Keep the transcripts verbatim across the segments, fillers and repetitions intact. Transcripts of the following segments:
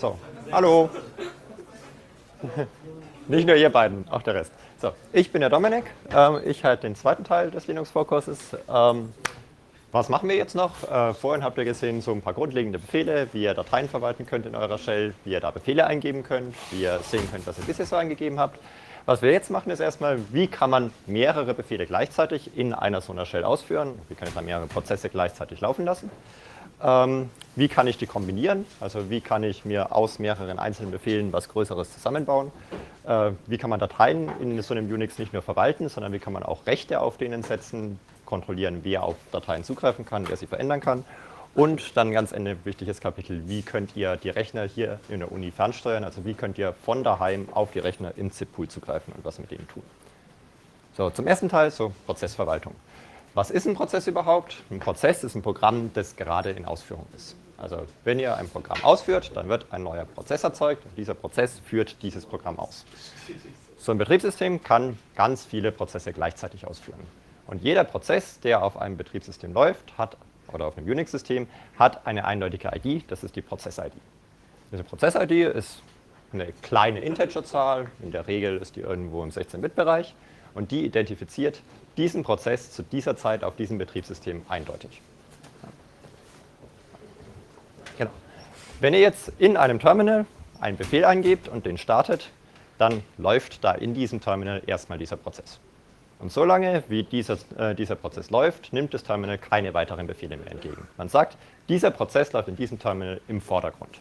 So, hallo. Nicht nur ihr beiden, auch der Rest. So, ich bin der Dominik. Ähm, ich halte den zweiten Teil des Linux-Vorkurses. Ähm, was machen wir jetzt noch? Äh, vorhin habt ihr gesehen, so ein paar grundlegende Befehle, wie ihr Dateien verwalten könnt in eurer Shell, wie ihr da Befehle eingeben könnt, wie ihr sehen könnt, was ihr bisher so eingegeben habt. Was wir jetzt machen, ist erstmal, wie kann man mehrere Befehle gleichzeitig in einer so einer Shell ausführen? Wie kann ich da mehrere Prozesse gleichzeitig laufen lassen? Ähm, wie kann ich die kombinieren? Also wie kann ich mir aus mehreren einzelnen Befehlen was Größeres zusammenbauen? Äh, wie kann man Dateien in so einem Unix nicht nur verwalten, sondern wie kann man auch Rechte auf denen setzen, kontrollieren, wer auf Dateien zugreifen kann, wer sie verändern kann. Und dann ganz Ende wichtiges Kapitel, wie könnt ihr die Rechner hier in der Uni fernsteuern, also wie könnt ihr von daheim auf die Rechner im ZIP-Pool zugreifen und was mit denen tun. So, zum ersten Teil, so Prozessverwaltung. Was ist ein Prozess überhaupt? Ein Prozess ist ein Programm, das gerade in Ausführung ist. Also wenn ihr ein Programm ausführt, dann wird ein neuer Prozess erzeugt und dieser Prozess führt dieses Programm aus. So ein Betriebssystem kann ganz viele Prozesse gleichzeitig ausführen. Und jeder Prozess, der auf einem Betriebssystem läuft, hat, oder auf einem Unix-System, hat eine eindeutige I D, das ist die Prozess-I D. Diese Prozess-I D ist eine kleine Integerzahl, in der Regel ist die irgendwo im sechzehn-Bit-Bereich und die identifiziert diesen Prozess zu dieser Zeit auf diesem Betriebssystem eindeutig. Genau. Wenn ihr jetzt in einem Terminal einen Befehl eingebt und den startet, dann läuft da in diesem Terminal erstmal dieser Prozess. Und solange wie dieser, äh, dieser Prozess läuft, nimmt das Terminal keine weiteren Befehle mehr entgegen. Man sagt, dieser Prozess läuft in diesem Terminal im Vordergrund.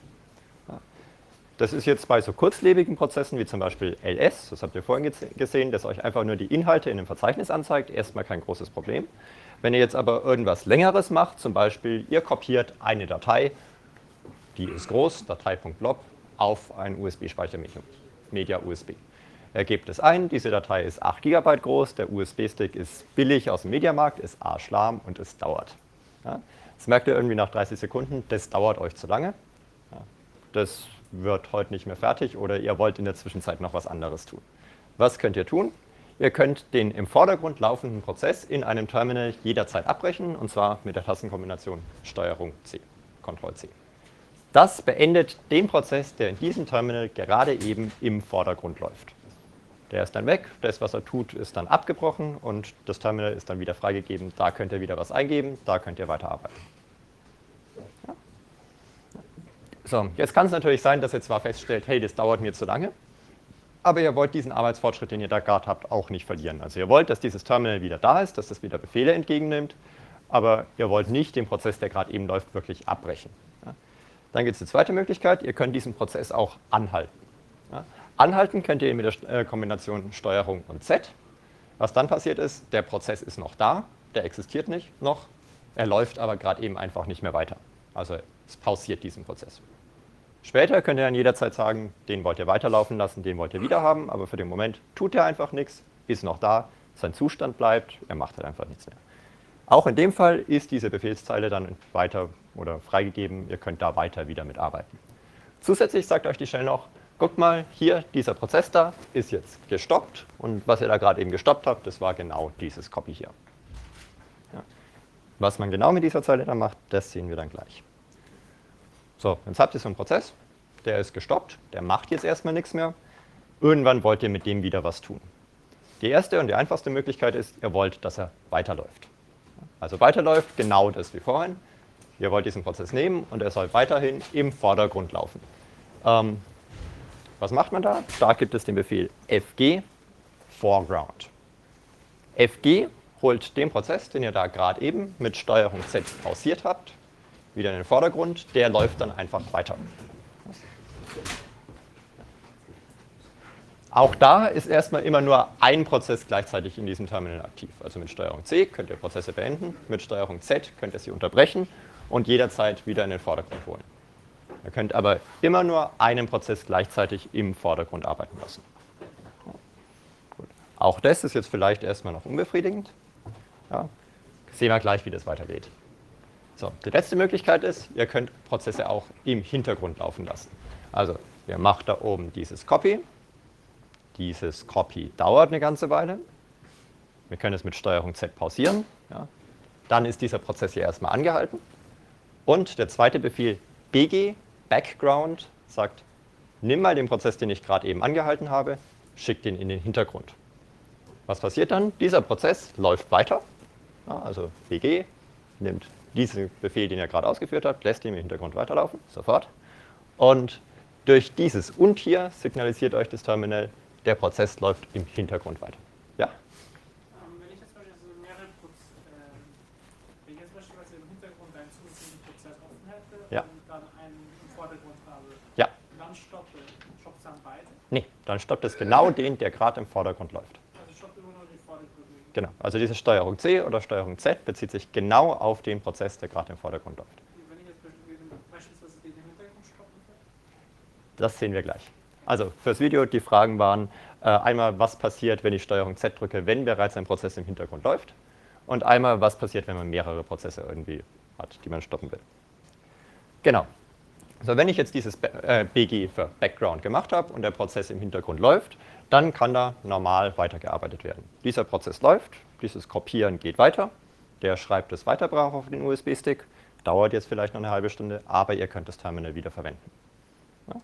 Das ist jetzt bei so kurzlebigen Prozessen wie zum Beispiel L S, das habt ihr vorhin gesehen, das euch einfach nur die Inhalte in einem Verzeichnis anzeigt, erstmal kein großes Problem. Wenn ihr jetzt aber irgendwas Längeres macht, zum Beispiel ihr kopiert eine Datei, die ist groß, Datei.blob, auf ein U S B-Speichermedium, Media U S B. Er gebt es ein, diese Datei ist acht Gigabyte groß, der U S B-Stick ist billig aus dem Mediamarkt, ist arschlahm und es dauert. Ja, das merkt ihr irgendwie nach dreißig Sekunden, das dauert euch zu lange. Ja, das wird heute nicht mehr fertig oder ihr wollt in der Zwischenzeit noch was anderes tun. Was könnt ihr tun? Ihr könnt den im Vordergrund laufenden Prozess in einem Terminal jederzeit abbrechen, und zwar mit der Tastenkombination Steuerung C, Ctrl C. Das beendet den Prozess, der in diesem Terminal gerade eben im Vordergrund läuft. Der ist dann weg, das, was er tut, ist dann abgebrochen und das Terminal ist dann wieder freigegeben. Da könnt ihr wieder was eingeben, da könnt ihr weiterarbeiten. Ja. So, jetzt kann es natürlich sein, dass ihr zwar feststellt, hey, das dauert mir zu lange, aber ihr wollt diesen Arbeitsfortschritt, den ihr da gerade habt, auch nicht verlieren. Also ihr wollt, dass dieses Terminal wieder da ist, dass das wieder Befehle entgegennimmt, aber ihr wollt nicht den Prozess, der gerade eben läuft, wirklich abbrechen. Ja. Dann gibt es die zweite Möglichkeit, ihr könnt diesen Prozess auch anhalten. Ja. Anhalten könnt ihr mit der Kombination Steuerung und Z. Was dann passiert ist, der Prozess ist noch da, der existiert nicht noch, er läuft aber gerade eben einfach nicht mehr weiter. Also es pausiert diesen Prozess. Später könnt ihr dann jederzeit sagen, den wollt ihr weiterlaufen lassen, den wollt ihr wieder haben, aber für den Moment tut er einfach nichts, ist noch da, sein Zustand bleibt, er macht halt einfach nichts mehr. Auch in dem Fall ist diese Befehlszeile dann weiter oder freigegeben, ihr könnt da weiter wieder mitarbeiten. Zusätzlich sagt euch die Shell noch, guckt mal, hier, dieser Prozess da ist jetzt gestoppt und was ihr da gerade eben gestoppt habt, das war genau dieses Copy hier. Ja. Was man genau mit dieser Zeile dann macht, das sehen wir dann gleich. So, jetzt habt ihr so einen Prozess, der ist gestoppt, der macht jetzt erstmal nichts mehr. Irgendwann wollt ihr mit dem wieder was tun. Die erste und die einfachste Möglichkeit ist, ihr wollt, dass er weiterläuft. Also weiterläuft genau das wie vorhin. Ihr wollt diesen Prozess nehmen und er soll weiterhin im Vordergrund laufen. Ähm, was macht man da? Da gibt es den Befehl fg foreground. Fg holt den Prozess, den ihr da gerade eben mit Steuerung Z pausiert habt, wieder in den Vordergrund, der läuft dann einfach weiter. Auch da ist erstmal immer nur ein Prozess gleichzeitig in diesem Terminal aktiv. Also mit Steuerung C könnt ihr Prozesse beenden, mit Steuerung Z könnt ihr sie unterbrechen und jederzeit wieder in den Vordergrund holen. Ihr könnt aber immer nur einen Prozess gleichzeitig im Vordergrund arbeiten lassen. Gut. Auch das ist jetzt vielleicht erstmal noch unbefriedigend. Ja. Sehen wir gleich, wie das weitergeht. So, die letzte Möglichkeit ist, ihr könnt Prozesse auch im Hintergrund laufen lassen. Also, ihr macht da oben dieses Copy. Dieses Copy dauert eine ganze Weile. Wir können es mit Steuerung Z pausieren. Ja. Dann ist dieser Prozess hier erstmal angehalten. Und der zweite Befehl bg, Background, sagt, nimm mal den Prozess, den ich gerade eben angehalten habe, schick den in den Hintergrund. Was passiert dann? Dieser Prozess läuft weiter, ja, also B G nimmt diesen Befehl, den er gerade ausgeführt hat, lässt ihn im Hintergrund weiterlaufen, sofort. Und durch dieses und hier signalisiert euch das Terminal, der Prozess läuft im Hintergrund weiter. Ja? Ähm, wenn ich jetzt zum Beispiel so mehrere Proz äh, wenn ich jetzt beispielsweise im Hintergrund einen zusätzlichen Prozess offen hätte Ja. und dann einen im Vordergrund habe, Ja. dann stoppe, stoppt es dann beide? Nee, dann stoppt es genau den, der gerade im Vordergrund läuft. Also stoppt immer nur die Vordergrund. Genau, also diese Steuerung C oder Steuerung Z bezieht sich genau auf den Prozess, der gerade im Vordergrund läuft. Wenn ich jetzt beispielsweise den im Hintergrund stoppen will? Das sehen wir gleich. Also fürs Video, die Fragen waren äh, einmal, was passiert, wenn ich Steuerung Z drücke, wenn bereits ein Prozess im Hintergrund läuft. Und einmal, was passiert, wenn man mehrere Prozesse irgendwie hat, die man stoppen will. Genau. So, wenn ich jetzt dieses B G für Background gemacht habe und der Prozess im Hintergrund läuft, dann kann da normal weitergearbeitet werden. Dieser Prozess läuft, dieses Kopieren geht weiter, der schreibt das Weiterbrauch auf den U S B-Stick, dauert jetzt vielleicht noch eine halbe Stunde, aber ihr könnt das Terminal wieder verwenden. Ja?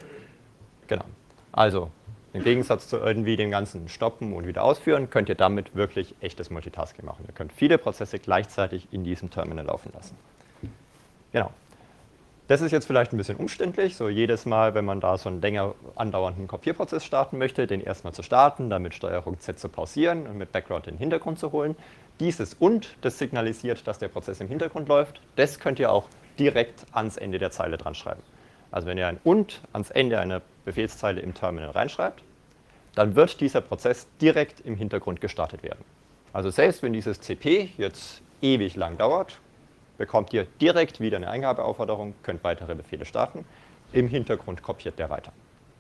Genau. Also im Gegensatz zu irgendwie den ganzen Stoppen und wieder ausführen, könnt ihr damit wirklich echtes Multitasking machen. Ihr könnt viele Prozesse gleichzeitig in diesem Terminal laufen lassen. Genau. Das ist jetzt vielleicht ein bisschen umständlich, so jedes Mal, wenn man da so einen länger andauernden Kopierprozess starten möchte, den erstmal zu starten, dann mit Steuerung Z zu pausieren und mit Background in den Hintergrund zu holen. Dieses und, das signalisiert, dass der Prozess im Hintergrund läuft, das könnt ihr auch direkt ans Ende der Zeile dran schreiben. Also wenn ihr ein und ans Ende einer Befehlszeile im Terminal reinschreibt, dann wird dieser Prozess direkt im Hintergrund gestartet werden. Also selbst wenn dieses C P jetzt ewig lang dauert, bekommt ihr direkt wieder eine Eingabeaufforderung, könnt weitere Befehle starten. Im Hintergrund kopiert der weiter.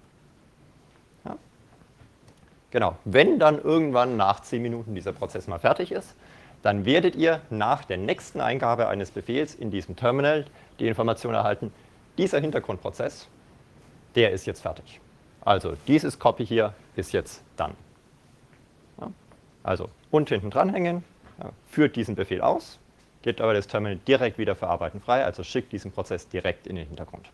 Ja? Genau, wenn dann irgendwann nach zehn Minuten dieser Prozess mal fertig ist, dann werdet ihr nach der nächsten Eingabe eines Befehls in diesem Terminal die Information erhalten, dieser Hintergrundprozess, der ist jetzt fertig. Also dieses Copy hier ist jetzt done. Ja? Also und hinten dranhängen, ja, führt diesen Befehl aus, gibt aber das Terminal direkt wieder für Arbeiten frei, also schickt diesen Prozess direkt in den Hintergrund.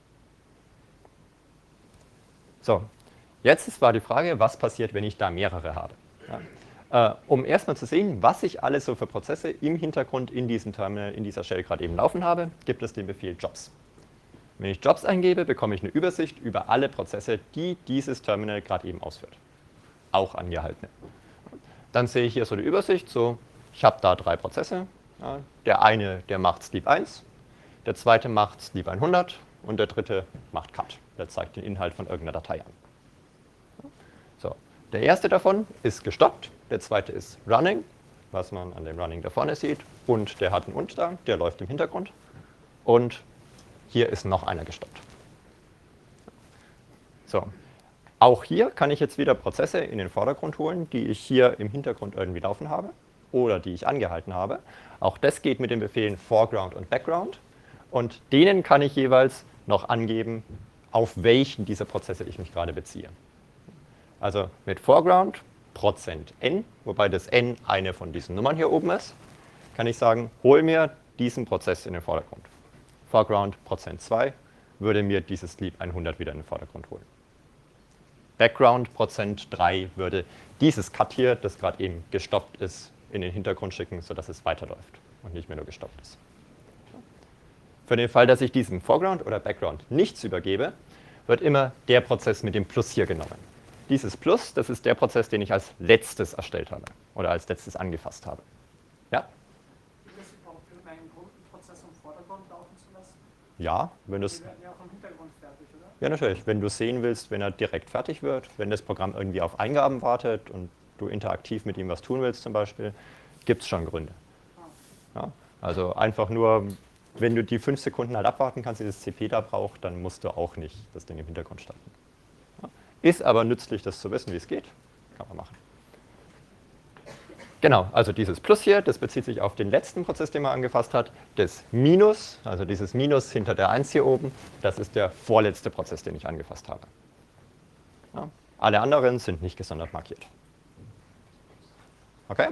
So, jetzt war die Frage, was passiert, wenn ich da mehrere habe. Ja, äh, um erstmal zu sehen, was ich alles so für Prozesse im Hintergrund in diesem Terminal, in dieser Shell gerade eben laufen habe, gibt es den Befehl Jobs. Wenn ich Jobs eingebe, bekomme ich eine Übersicht über alle Prozesse, die dieses Terminal gerade eben ausführt. Auch angehaltene. Dann sehe ich hier so eine Übersicht, so ich habe da drei Prozesse. Ja, der eine, der macht Sleep eins, der zweite macht Sleep hundert und der dritte macht Cut. Der zeigt den Inhalt von irgendeiner Datei an. So, der erste davon ist gestoppt, der zweite ist Running, was man an dem Running da vorne sieht, und der hat einen und da, der läuft im Hintergrund. Und hier ist noch einer gestoppt. So, auch hier kann ich jetzt wieder Prozesse in den Vordergrund holen, die ich hier im Hintergrund irgendwie laufen habe oder die ich angehalten habe. Auch das geht mit den Befehlen Foreground und Background. Und denen kann ich jeweils noch angeben, auf welchen dieser Prozesse ich mich gerade beziehe. Also mit Foreground Prozent n, wobei das n eine von diesen Nummern hier oben ist, kann ich sagen, hol mir diesen Prozess in den Vordergrund. Foreground Prozent zwei würde mir dieses Sleep hundert wieder in den Vordergrund holen. Background Prozent drei würde dieses Cut hier, das gerade eben gestoppt ist, in den Hintergrund schicken, sodass es weiterläuft und nicht mehr nur gestoppt ist. Für den Fall, dass ich diesem Foreground oder Background nichts übergebe, wird immer der Prozess mit dem Plus hier genommen. Dieses Plus, das ist der Prozess, den ich als letztes erstellt habe oder als letztes angefasst habe. Ja? Gibt es überhaupt irgendeinen Grund, einen Prozess im Vordergrund laufen zu lassen? Ja, wenn du es. Die werden ja auch im Hintergrund fertig, oder? Ja, natürlich. Wenn du sehen willst, wenn er direkt fertig wird, wenn das Programm irgendwie auf Eingaben wartet und du interaktiv mit ihm was tun willst zum Beispiel, gibt es schon Gründe. Ja, also einfach nur, wenn du die fünf Sekunden halt abwarten kannst, die das C P da braucht, dann musst du auch nicht das Ding im Hintergrund starten. Ja, ist aber nützlich, das zu wissen, wie es geht. Kann man machen. Genau, also dieses Plus hier, das bezieht sich auf den letzten Prozess, den man angefasst hat. Das Minus, also dieses Minus hinter der eins hier oben, das ist der vorletzte Prozess, den ich angefasst habe. Ja, alle anderen sind nicht gesondert markiert. Okay?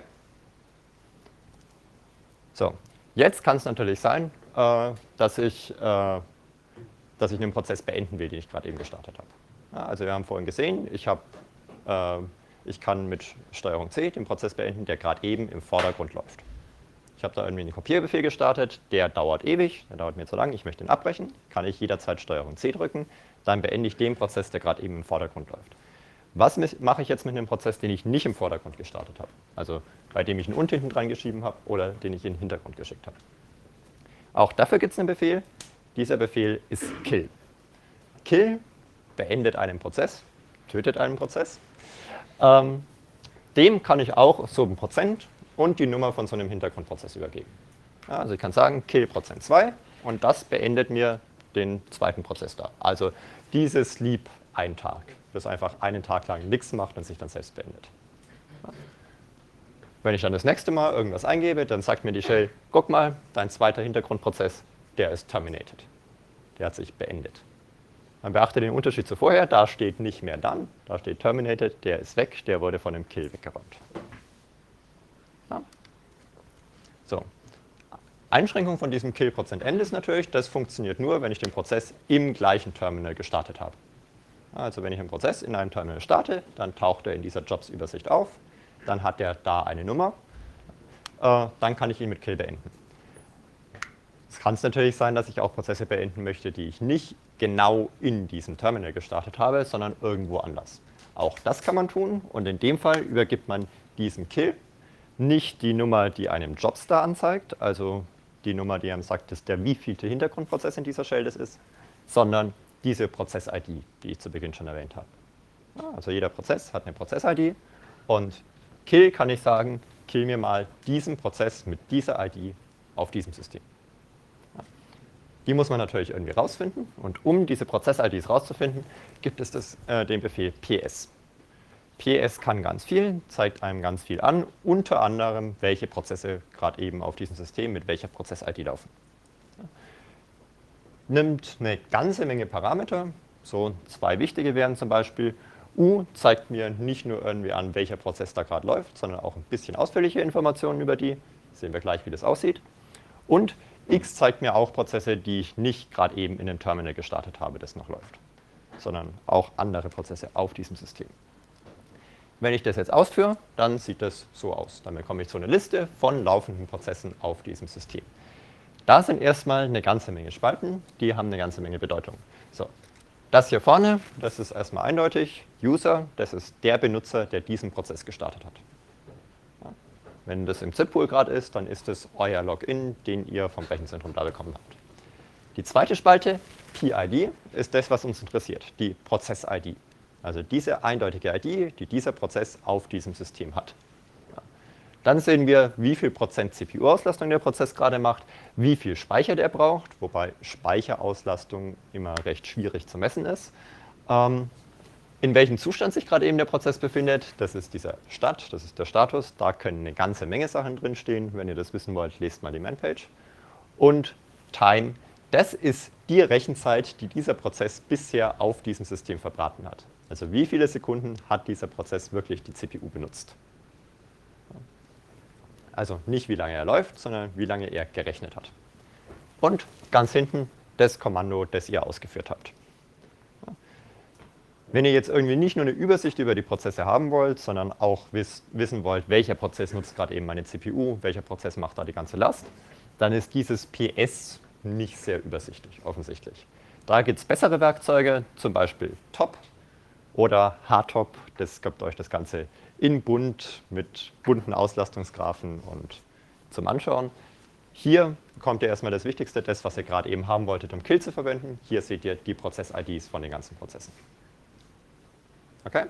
So, jetzt kann es natürlich sein, äh, dass ich äh, dass ich einen Prozess beenden will, den ich gerade eben gestartet habe. Ja, also wir haben vorhin gesehen, ich, hab, äh, ich kann mit Steuerung C den Prozess beenden, der gerade eben im Vordergrund läuft. Ich habe da irgendwie einen Kopierbefehl gestartet, der dauert ewig, der dauert mir zu lang, ich möchte ihn abbrechen, kann ich jederzeit Steuerung C drücken, dann beende ich den Prozess, der gerade eben im Vordergrund läuft. Was mache ich jetzt mit einem Prozess, den ich nicht im Vordergrund gestartet habe? Also bei dem ich einen und hinten dran geschrieben habe oder den ich in den Hintergrund geschickt habe. Auch dafür gibt es einen Befehl. Dieser Befehl ist kill. Kill beendet einen Prozess, tötet einen Prozess. Ähm, dem kann ich auch so ein Prozent und die Nummer von so einem Hintergrundprozess übergeben. Ja, also ich kann sagen kill Prozent zwei und das beendet mir den zweiten Prozess da. Also dieses Sleep ein Tag, das einfach einen Tag lang nichts macht und sich dann selbst beendet. Wenn ich dann das nächste Mal irgendwas eingebe, dann sagt mir die Shell, guck mal, dein zweiter Hintergrundprozess, der ist terminated. Der hat sich beendet. Man beachte den Unterschied zu vorher, da steht nicht mehr done, da steht terminated, der ist weg, der wurde von dem Kill weggeräumt. Ja. So. Einschränkung von diesem Kill-Prozent-End ist natürlich, das funktioniert nur, wenn ich den Prozess im gleichen Terminal gestartet habe. Also wenn ich einen Prozess in einem Terminal starte, dann taucht er in dieser Jobs-Übersicht auf, dann hat er da eine Nummer, äh, dann kann ich ihn mit Kill beenden. Es kann natürlich sein, dass ich auch Prozesse beenden möchte, die ich nicht genau in diesem Terminal gestartet habe, sondern irgendwo anders. Auch das kann man tun und in dem Fall übergibt man diesem Kill nicht die Nummer, die einem Jobstar anzeigt, also die Nummer, die einem sagt, dass der wievielte Hintergrundprozess in dieser Shell das ist, sondern diese Prozess-I D, die ich zu Beginn schon erwähnt habe. Also jeder Prozess hat eine Prozess-I D und Kill kann ich sagen, kill mir mal diesen Prozess mit dieser I D auf diesem System. Die muss man natürlich irgendwie rausfinden und um diese Prozess-I Ds rauszufinden, gibt es das, äh, den Befehl P S. P S kann ganz viel, zeigt einem ganz viel an, unter anderem, welche Prozesse gerade eben auf diesem System mit welcher Prozess-I D laufen. Nimmt eine ganze Menge Parameter, so zwei wichtige wären zum Beispiel, U zeigt mir nicht nur irgendwie an, welcher Prozess da gerade läuft, sondern auch ein bisschen ausführliche Informationen über die, sehen wir gleich, wie das aussieht. Und X zeigt mir auch Prozesse, die ich nicht gerade eben in dem Terminal gestartet habe, das noch läuft, sondern auch andere Prozesse auf diesem System. Wenn ich das jetzt ausführe, dann sieht das so aus. Dann bekomme ich so eine Liste von laufenden Prozessen auf diesem System. Da sind erstmal eine ganze Menge Spalten, die haben eine ganze Menge Bedeutung. So, das hier vorne, das ist erstmal eindeutig. User, das ist der Benutzer, der diesen Prozess gestartet hat. Ja. Wenn das im Zip-Pool gerade ist, dann ist es euer Login, den ihr vom Rechenzentrum da bekommen habt. Die zweite Spalte, P I D, ist das, was uns interessiert, die Prozess-I D. Also diese eindeutige I D, die dieser Prozess auf diesem System hat. Ja. Dann sehen wir, wie viel Prozent C P U-Auslastung der Prozess gerade macht, wie viel Speicher der braucht, wobei Speicherauslastung immer recht schwierig zu messen ist. Ähm, in welchem Zustand sich gerade eben der Prozess befindet, das ist dieser Stat, das ist der Status, da können eine ganze Menge Sachen drinstehen. Wenn ihr das wissen wollt, lest mal die Man-Page. Und Time, das ist die Rechenzeit, die dieser Prozess bisher auf diesem System verbraten hat. Also wie viele Sekunden hat dieser Prozess wirklich die C P U benutzt? Also nicht wie lange er läuft, sondern wie lange er gerechnet hat. Und ganz hinten das Kommando, das ihr ausgeführt habt. Wenn ihr jetzt irgendwie nicht nur eine Übersicht über die Prozesse haben wollt, sondern auch wiss, wissen wollt, welcher Prozess nutzt gerade eben meine C P U, welcher Prozess macht da die ganze Last, dann ist dieses P S nicht sehr übersichtlich, offensichtlich. Da gibt es bessere Werkzeuge, zum Beispiel Top oder H top, das gibt euch das Ganze in bunt mit bunten Auslastungsgraphen und zum Anschauen. Hier bekommt ihr erstmal das Wichtigste, das, was ihr gerade eben haben wolltet, um Kill zu verwenden. Hier seht ihr die Prozess-I Ds von den ganzen Prozessen. Okay?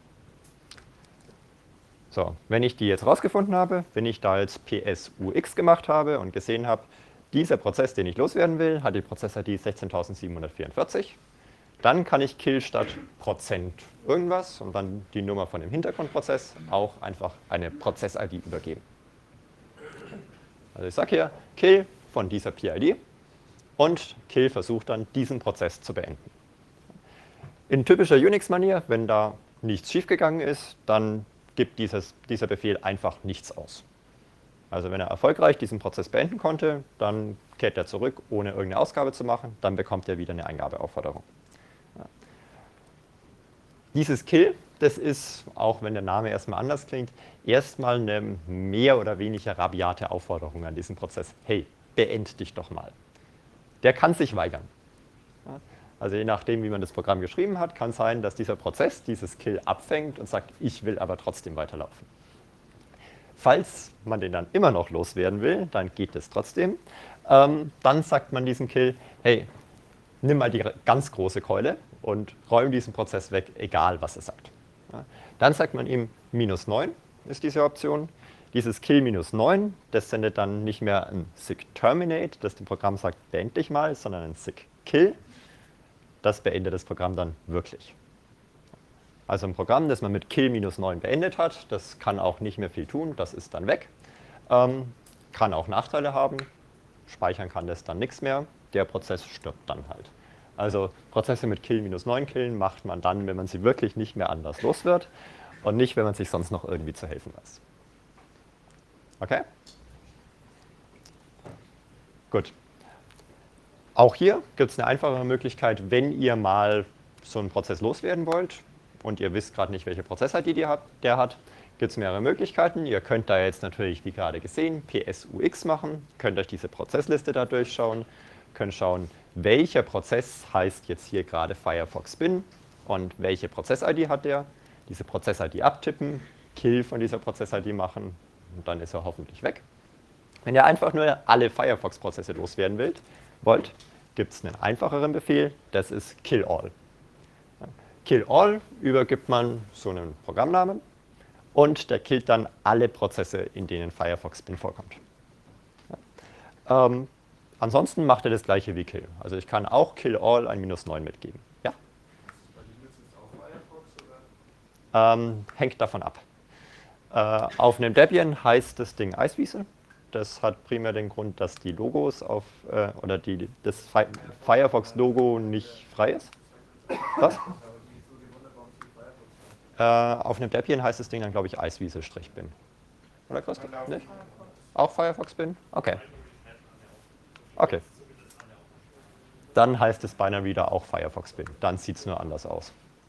So, wenn ich die jetzt rausgefunden habe, wenn ich da jetzt P S U X gemacht habe und gesehen habe, dieser Prozess, den ich loswerden will, hat die Prozess-I D sechzehntausendsiebenhundertvierundvierzig, dann kann ich Kill statt Prozent irgendwas und dann die Nummer von dem Hintergrundprozess auch einfach eine Prozess-I D übergeben. Also ich sage hier Kill von dieser P I D und Kill versucht dann, diesen Prozess zu beenden. In typischer Unix-Manier, wenn da nichts schiefgegangen ist, dann gibt dieses, dieser Befehl einfach nichts aus. Also wenn er erfolgreich diesen Prozess beenden konnte, dann kehrt er zurück, ohne irgendeine Ausgabe zu machen, dann bekommt er wieder eine Eingabeaufforderung. Ja. Dieses Kill, das ist, auch wenn der Name erstmal anders klingt, erstmal eine mehr oder weniger rabiate Aufforderung an diesen Prozess. Hey, beend dich doch mal. Der kann sich weigern. Ja. Also je nachdem, wie man das Programm geschrieben hat, kann es sein, dass dieser Prozess dieses Kill abfängt und sagt, ich will aber trotzdem weiterlaufen. Falls man den dann immer noch loswerden will, dann geht es trotzdem. Ähm, dann sagt man diesem Kill, hey, nimm mal die ganz große Keule und räum diesen Prozess weg, egal was er sagt. Ja. Dann sagt man ihm, minus neun ist diese Option. Dieses Kill minus neun, das sendet dann nicht mehr ein Sig Terminate, das dem Programm sagt, beend dich mal, sondern ein Sig Kill. Das beendet das Programm dann wirklich. Also ein Programm, das man mit Kill minus neun beendet hat, das kann auch nicht mehr viel tun, das ist dann weg. Ähm, kann auch Nachteile haben, speichern kann das dann nichts mehr, der Prozess stirbt dann halt. Also Prozesse mit Kill minus neun killen macht man dann, wenn man sie wirklich nicht mehr anders los wird und nicht, wenn man sich sonst noch irgendwie zu helfen weiß. Okay? Gut. Auch hier gibt es eine einfachere Möglichkeit, wenn ihr mal so einen Prozess loswerden wollt und ihr wisst gerade nicht, welche Prozess-I D der hat, gibt es mehrere Möglichkeiten. Ihr könnt da jetzt natürlich, wie gerade gesehen, P S U X machen, könnt euch diese Prozessliste da durchschauen, könnt schauen, welcher Prozess heißt jetzt hier gerade Firefox Bin und welche Prozess-I D hat der, diese Prozess-I D abtippen, Kill von dieser Prozess-I D machen und dann ist er hoffentlich weg. Wenn ihr einfach nur alle Firefox-Prozesse loswerden wollt, wollt gibt es einen einfacheren Befehl, das ist Kill All. Kill All übergibt man so einen Programmnamen und der killt dann alle Prozesse, in denen Firefox Bin vorkommt. Ja. Ähm, ansonsten macht er das gleiche wie Kill. Also ich kann auch Kill All ein minus neun mitgeben. Ja? Bei Linux jetzt auch Firefox oder? Ähm, hängt davon ab. Äh, auf einem Debian heißt das Ding Eiswiese. Das hat primär den Grund, dass die Logos auf, äh, oder die, das Fi Firefox-Logo nicht frei ist. Was? Äh, auf einem Debian heißt das Ding dann, glaube ich, Eiswiese-Bin. Oder Christoph? Nicht? Auch Firefox-Bin? Okay. Okay. Dann heißt es Binary wieder auch Firefox-Bin. Dann sieht es nur anders aus.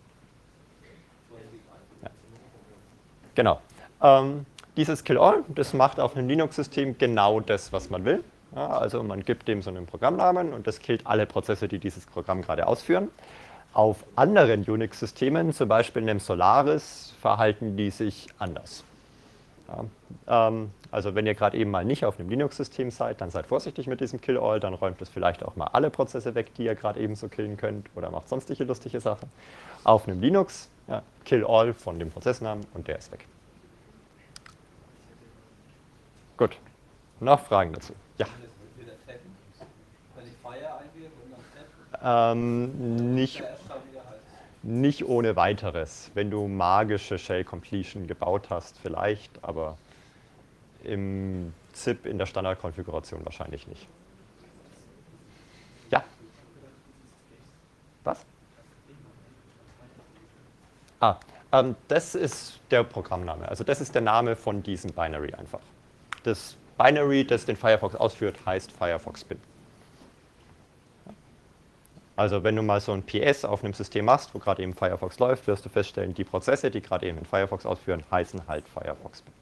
Ja. Genau. Ähm, dieses Kill All, das macht auf einem Linux-System genau das, was man will. Ja, also man gibt dem so einen Programmnamen und das killt alle Prozesse, die dieses Programm gerade ausführen. Auf anderen Unix-Systemen, zum Beispiel in dem Solaris, verhalten die sich anders. Ja, ähm, also wenn ihr gerade eben mal nicht auf einem Linux-System seid, dann seid vorsichtig mit diesem Kill All, dann räumt es vielleicht auch mal alle Prozesse weg, die ihr gerade eben so killen könnt oder macht sonstige lustige Sachen. Auf einem Linux, ja, Kill All von dem Prozessnamen und der ist weg. Gut. Noch Fragen dazu? Ja. Wenn ich Fire eingebe und dann Ähm, nicht, nicht ohne weiteres. Wenn du magische Shell Completion gebaut hast, vielleicht, aber im ZIP in der Standardkonfiguration wahrscheinlich nicht. Ja? Was? Ah, ähm, das ist der Programmname. Also das ist der Name von diesem Binary einfach. Das Binary, das den Firefox ausführt, heißt Firefox Bin. Also wenn du mal so ein P S auf einem System machst, wo gerade eben Firefox läuft, wirst du feststellen, die Prozesse, die gerade eben in Firefox ausführen, heißen halt Firefox Bin.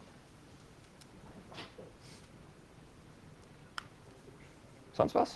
Sonst was?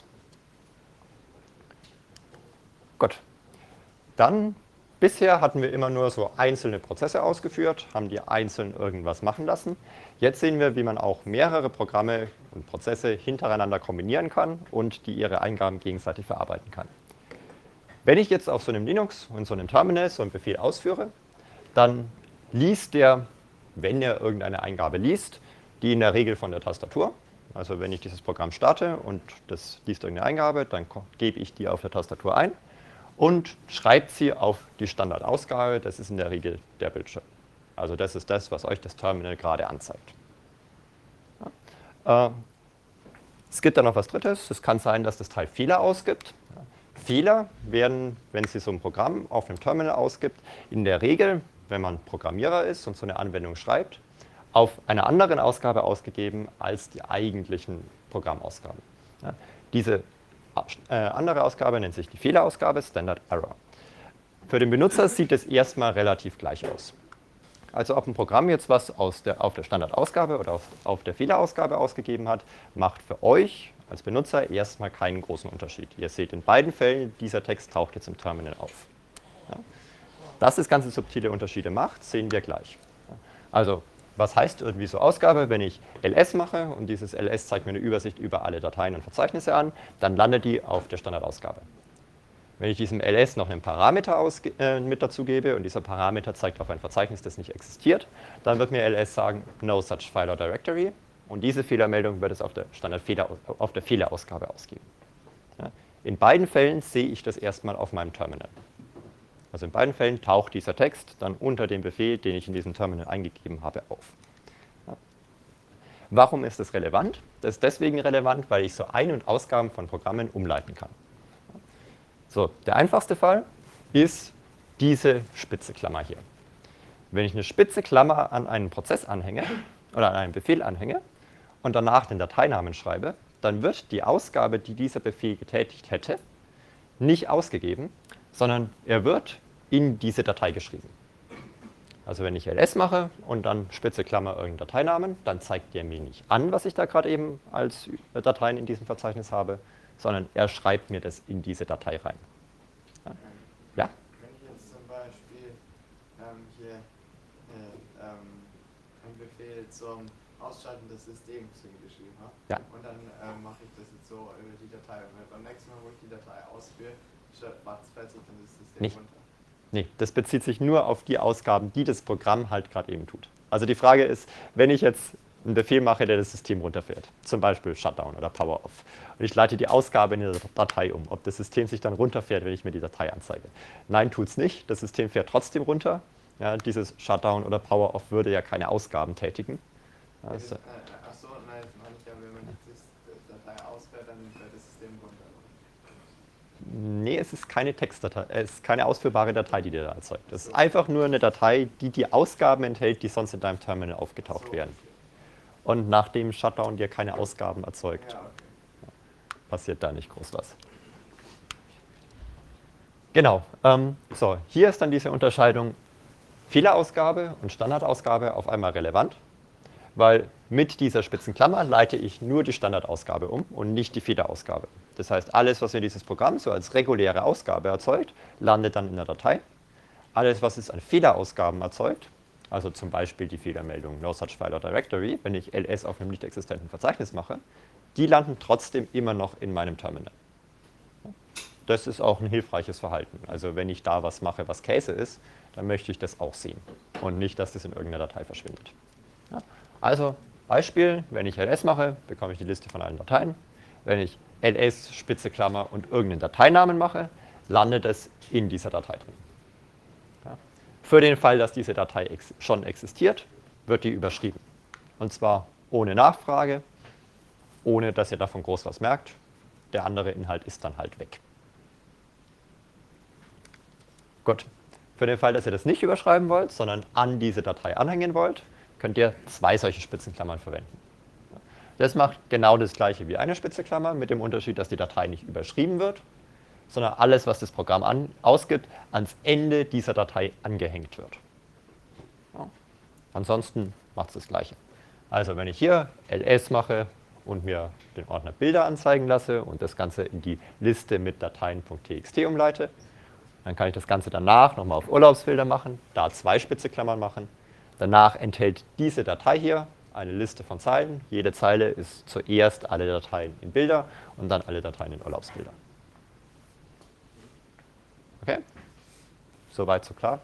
Gut. Dann, bisher hatten wir immer nur so einzelne Prozesse ausgeführt, haben die einzeln irgendwas machen lassen. Jetzt sehen wir, wie man auch mehrere Programme und Prozesse hintereinander kombinieren kann und die ihre Eingaben gegenseitig verarbeiten kann. Wenn ich jetzt auf so einem Linux und so einem Terminal so einen Befehl ausführe, dann liest der, wenn er irgendeine Eingabe liest, die in der Regel von der Tastatur. Also wenn ich dieses Programm starte und das liest irgendeine Eingabe, dann gebe ich die auf der Tastatur ein und schreibt sie auf die Standardausgabe. Das ist in der Regel der Bildschirm. Also das ist das, was euch das Terminal gerade anzeigt. Ja. Äh, es gibt da noch was Drittes. Es kann sein, dass das Teil Fehler ausgibt. Ja. Fehler werden, wenn Sie so ein Programm auf einem Terminal ausgibt, in der Regel, wenn man Programmierer ist und so eine Anwendung schreibt, auf einer anderen Ausgabe ausgegeben als die eigentlichen Programmausgaben. Ja, diese äh, andere Ausgabe nennt sich die Fehlerausgabe, Standard Error. Für den Benutzer sieht es erstmal relativ gleich aus. Also ob ein Programm jetzt was aus der, auf der Standardausgabe oder auf, auf der Fehlerausgabe ausgegeben hat, macht für euch als Benutzer erstmal keinen großen Unterschied. Ihr seht in beiden Fällen, dieser Text taucht jetzt im Terminal auf. Ja. Dass es ganze subtile Unterschiede macht, sehen wir gleich. Also was heißt irgendwie so Ausgabe? Wenn ich ls mache und dieses ls zeigt mir eine Übersicht über alle Dateien und Verzeichnisse an, dann landet die auf der Standardausgabe. Wenn ich diesem ls noch einen Parameter ausge äh, mit dazu gebe und dieser Parameter zeigt auf ein Verzeichnis, das nicht existiert, dann wird mir ls sagen, no such file or directory, und diese Fehlermeldung wird es auf der Standardfehler, auf der Fehlerausgabe ausgeben. Ja. In beiden Fällen sehe ich das erstmal auf meinem Terminal. Also in beiden Fällen taucht dieser Text dann unter dem Befehl, den ich in diesem Terminal eingegeben habe, auf. Ja. Warum ist das relevant? Das ist deswegen relevant, weil ich so Ein- und Ausgaben von Programmen umleiten kann. So, der einfachste Fall ist diese spitze Klammer hier. Wenn ich eine spitze Klammer an einen Prozess anhänge oder an einen Befehl anhänge und danach den Dateinamen schreibe, dann wird die Ausgabe, die dieser Befehl getätigt hätte, nicht ausgegeben, sondern er wird in diese Datei geschrieben. Also wenn ich ls mache und dann spitze Klammer irgendeinen Dateinamen, dann zeigt der mir nicht an, was ich da gerade eben als Dateien in diesem Verzeichnis habe, sondern er schreibt mir das in diese Datei rein. Ja? Ja? Wenn ich jetzt zum Beispiel ähm, hier äh, ähm, einen Befehl zum Ausschalten des Systems hingeschrieben habe, Ja. und dann ähm, mache ich das jetzt so über die Datei, und beim nächsten Mal, wo ich die Datei ausführe, fällt sich dann das System Nicht. runter. Nee, das bezieht sich nur auf die Ausgaben, die das Programm halt gerade eben tut. Also die Frage ist, wenn ich jetzt einen Befehl mache, der das System runterfährt, zum Beispiel Shutdown oder Power Off, und ich leite die Ausgabe in die Datei um, ob das System sich dann runterfährt, wenn ich mir die Datei anzeige. Nein, tut es nicht. Das System fährt trotzdem runter. Ja, dieses Shutdown oder Power Off würde ja keine Ausgaben tätigen. Ja, das, Also, äh, achso, nein, das meine ich ja, wenn man die Datei ausfährt, dann fährt das System runter. nee, es ist keine Textdatei, es ist keine ausführbare Datei, die dir da erzeugt. Es ist einfach nur eine Datei, die die Ausgaben enthält, die sonst in deinem Terminal aufgetaucht So, wären. okay. Und nach dem Shutdown dir keine Ausgaben erzeugt, Ja, okay. passiert da nicht groß was. Genau, ähm, so, hier ist dann diese Unterscheidung Fehlerausgabe und Standardausgabe auf einmal relevant, weil mit dieser spitzen Klammer leite ich nur die Standardausgabe um und nicht die Fehlerausgabe. Das heißt, alles, was mir dieses Programm so als reguläre Ausgabe erzeugt, landet dann in der Datei. Alles, was es an Fehlerausgaben erzeugt, also zum Beispiel die Fehlermeldung no such file or directory, wenn ich ls auf einem nicht existenten Verzeichnis mache, die landen trotzdem immer noch in meinem Terminal. Das ist auch ein hilfreiches Verhalten. Also wenn ich da was mache, was Käse ist, dann möchte ich das auch sehen und nicht, dass das in irgendeiner Datei verschwindet. Ja. Also Beispiel, wenn ich ls mache, bekomme ich die Liste von allen Dateien. Wenn ich ls, spitze Klammer und irgendeinen Dateinamen mache, landet es in dieser Datei drin. Ja. Für den Fall, dass diese Datei ex schon existiert, wird die überschrieben. Und zwar ohne Nachfrage, ohne dass ihr davon groß was merkt. Der andere Inhalt ist dann halt weg. Gut. Für den Fall, dass ihr das nicht überschreiben wollt, sondern an diese Datei anhängen wollt, könnt ihr zwei solche Spitzenklammern verwenden. Das macht genau das gleiche wie eine Spitzenklammer, mit dem Unterschied, dass die Datei nicht überschrieben wird, sondern alles, was das Programm an, ausgibt, ans Ende dieser Datei angehängt wird. Ja. Ansonsten macht es das Gleiche. Also wenn ich hier ls mache und mir den Ordner Bilder anzeigen lasse und das Ganze in die Liste mit Dateien.txt umleite, dann kann ich das Ganze danach nochmal auf Urlaubsbilder machen, da zwei spitze Klammern machen. Danach enthält diese Datei hier eine Liste von Zeilen. Jede Zeile ist zuerst alle Dateien in Bilder und dann alle Dateien in Urlaubsbilder. Okay? Soweit so klar?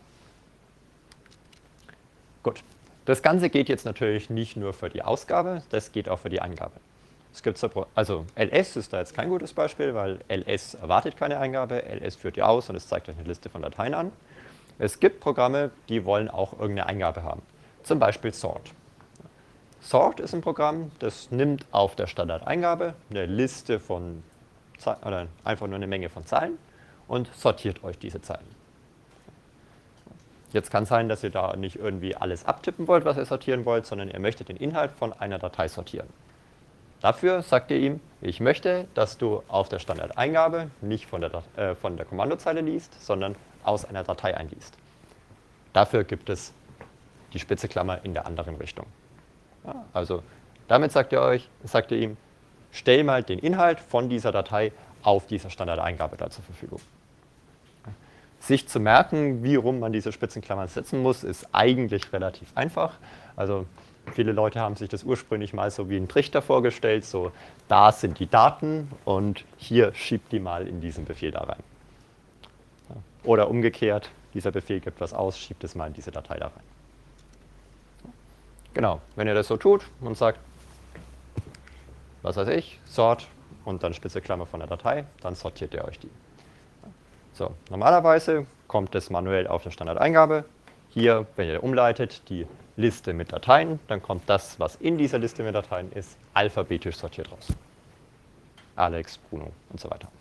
Gut. Das Ganze geht jetzt natürlich nicht nur für die Ausgabe, das geht auch für die Eingabe. Es gibt so, also ls ist da jetzt kein gutes Beispiel, weil ls erwartet keine Eingabe, ls führt die aus und es zeigt euch eine Liste von Dateien an. Es gibt Programme, die wollen auch irgendeine Eingabe haben, zum Beispiel Sort. Sort ist ein Programm, das nimmt auf der Standardeingabe eine Liste von, oder einfach nur eine Menge von Zeilen und sortiert euch diese Zeilen. Jetzt kann es sein, dass ihr da nicht irgendwie alles abtippen wollt, was ihr sortieren wollt, sondern ihr möchtet den Inhalt von einer Datei sortieren. Dafür sagt ihr ihm, ich möchte, dass du auf der Standardeingabe nicht von der, äh, von der Kommandozeile liest, sondern aus einer Datei einliest. Dafür gibt es die spitze Klammer in der anderen Richtung. Ja, also damit sagt ihr euch, sagt ihr ihm, stell mal den Inhalt von dieser Datei auf dieser Standardeingabe da zur Verfügung. Sich zu merken, wie rum man diese Spitzenklammern setzen muss, ist eigentlich relativ einfach. Also viele Leute haben sich das ursprünglich mal so wie ein Trichter vorgestellt, so da sind die Daten und hier schiebt die mal in diesen Befehl da rein. Oder umgekehrt, dieser Befehl gibt was aus, schiebt es mal in diese Datei da rein. Genau, wenn ihr das so tut und sagt, was weiß ich, sort und dann spitze Klammer von der Datei, dann sortiert ihr euch die. So, normalerweise kommt es manuell auf der Standardeingabe. Hier, wenn ihr umleitet, die Liste mit Dateien, dann kommt das, was in dieser Liste mit Dateien ist, alphabetisch sortiert raus. Alex, Bruno und so weiter.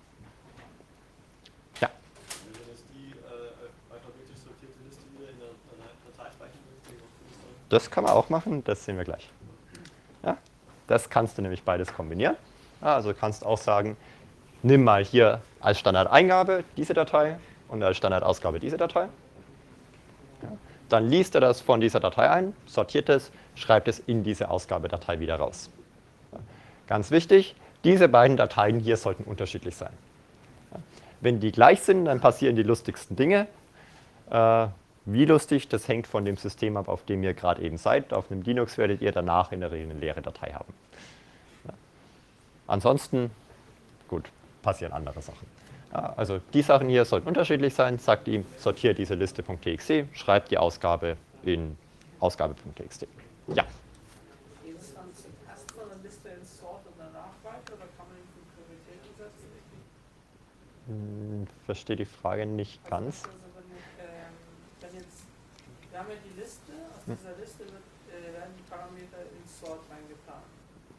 Ja. Wenn jetzt die äh, alphabetisch sortierte Liste wieder in der Datei speichern will, das kann man auch machen, das sehen wir gleich. Ja, das kannst du nämlich beides kombinieren. Also kannst auch sagen, nimm mal hier als Standardeingabe diese Datei und als Standardausgabe diese Datei. Ja. Dann liest er das von dieser Datei ein, sortiert es, schreibt es in diese Ausgabedatei wieder raus. Ja. Ganz wichtig, diese beiden Dateien hier sollten unterschiedlich sein. Ja. Wenn die gleich sind, dann passieren die lustigsten Dinge. Äh, wie lustig, das hängt von dem System ab, auf dem ihr gerade eben seid. Auf einem Linux werdet ihr danach in der Regel eine leere Datei haben. Ja. Ansonsten, gut, passieren andere Sachen. Ja, also die Sachen hier sollten unterschiedlich sein. Sagt ihm, sortiere diese Liste.txt, schreibt die Ausgabe in Ausgabe.txt. Ja. Geht es dann zuerst von der Liste in Sort und danach weiter oder kann man ihn für Prioritäten setzen? Hm, verstehe die Frage nicht ganz. Also, also wenn, ähm, wenn jetzt, wir haben ja die Liste, aus dieser Liste wird, äh, werden die Parameter in Sort reingeplant.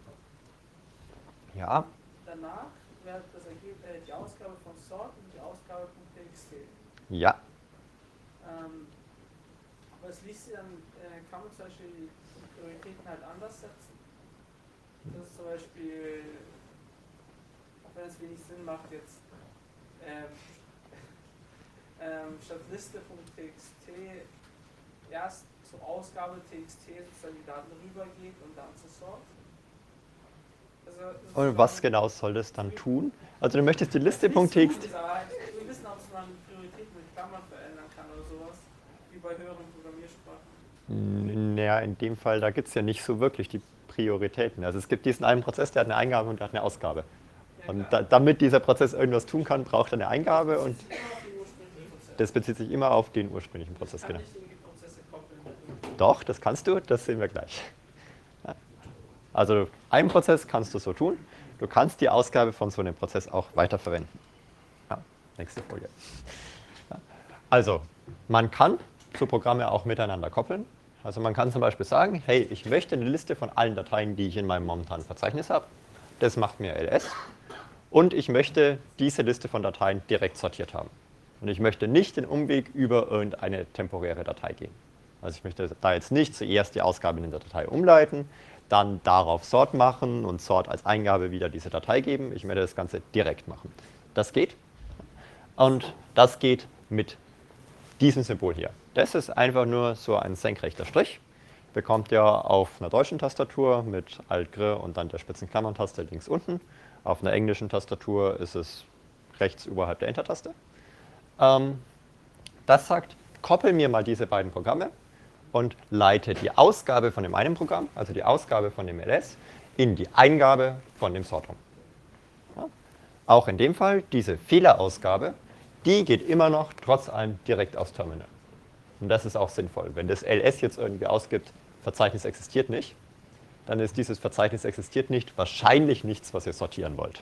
Ja. Danach wird das Ergebnis, äh, die Ausgabe von Sort und die Ausgabe.txt. Ja. Ähm, aber es liest sich dann, äh, kann man zum Beispiel die Prioritäten halt anders setzen. Das ist zum Beispiel, auch wenn es wenig Sinn macht, jetzt ähm, ähm, statt Liste.txt erst zur Ausgabe.txt sozusagen die Daten rübergeht und dann zu Sort. Also, Und was genau soll das dann tun? Also du möchtest die Liste.txt... Wir wissen, ob man Prioritäten mit Klammern verändern kann oder sowas, wie bei höheren Programmiersprachen. Naja, in dem Fall, da gibt es ja nicht so wirklich die Prioritäten. Also es gibt diesen einen Prozess, der hat eine Eingabe und der hat eine Ausgabe. Ja, und da, damit dieser Prozess irgendwas tun kann, braucht er eine Eingabe und das bezieht sich immer auf den ursprünglichen Prozess. Genau. Doch, das kannst du, das sehen wir gleich. Ja. Also einen Prozess kannst du so tun. Du kannst die Ausgabe von so einem Prozess auch weiterverwenden. Ja, nächste Folie. Ja. Also, man kann so Programme auch miteinander koppeln. Also man kann zum Beispiel sagen, hey, ich möchte eine Liste von allen Dateien, die ich in meinem momentanen Verzeichnis habe. Das macht mir L S. Und ich möchte diese Liste von Dateien direkt sortiert haben. Und ich möchte nicht den Umweg über irgendeine temporäre Datei gehen. Also ich möchte da jetzt nicht zuerst die Ausgabe in der Datei umleiten, dann darauf Sort machen und Sort als Eingabe wieder diese Datei geben. Ich möchte das Ganze direkt machen. Das geht. Und das geht mit diesem Symbol hier. Das ist einfach nur so ein senkrechter Strich. Bekommt ihr auf einer deutschen Tastatur mit Alt-Gr und dann der Spitzenklammern-Taste links unten. Auf einer englischen Tastatur ist es rechts überhalb der Enter-Taste. Ähm, das sagt, koppel mir mal diese beiden Programme und leite die Ausgabe von dem einen Programm, also die Ausgabe von dem L S, in die Eingabe von dem Sort um. Ja? Auch in dem Fall, diese Fehlerausgabe, die geht immer noch trotz allem direkt aufs Terminal. Und das ist auch sinnvoll. Wenn das L S jetzt irgendwie ausgibt, Verzeichnis existiert nicht, dann ist dieses Verzeichnis existiert nicht wahrscheinlich nichts, was ihr sortieren wollt.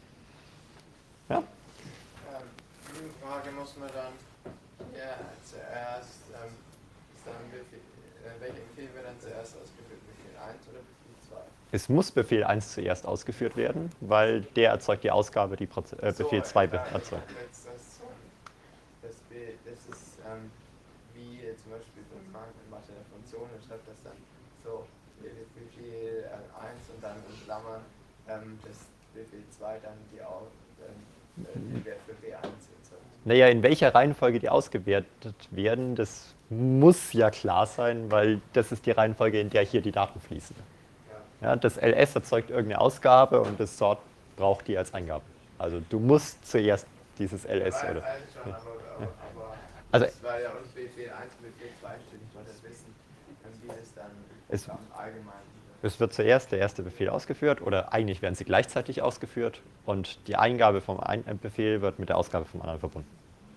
Ja? Ähm, die Frage muss man dann ja, zuerst, ähm, ist dann Befehl, äh, welcher Befehl wird dann zuerst ausgeführt? Befehl eins oder Befehl zwei? Es muss Befehl eins zuerst ausgeführt werden, weil der erzeugt die Ausgabe, die Proze äh, Befehl zwei so, äh, erzeugt. Das, das, das, das ist, ähm, wie zum Beispiel das Mathe der Funktionen, schreibt das dann so, Befehl eins und dann in Klammern ähm, das Befehl zwei dann die, Au ähm, den Wert für B eins. Naja, in welcher Reihenfolge die ausgewertet werden, das muss ja klar sein, weil das ist die Reihenfolge, in der hier die Daten fließen. Ja. Ja, das L S erzeugt irgendeine Ausgabe und das Sort braucht die als Eingabe. Also du musst zuerst dieses L S... Ja, oder, weiß ich schon, ja. aber, aber, aber Also, das war ja uns Befehl eins und Befehl zwei steht. Ich wollte das wissen, wie das dann es, allgemein... es wird zuerst der erste Befehl ausgeführt oder eigentlich werden sie gleichzeitig ausgeführt und die Eingabe vom einen Befehl wird mit der Ausgabe vom anderen verbunden.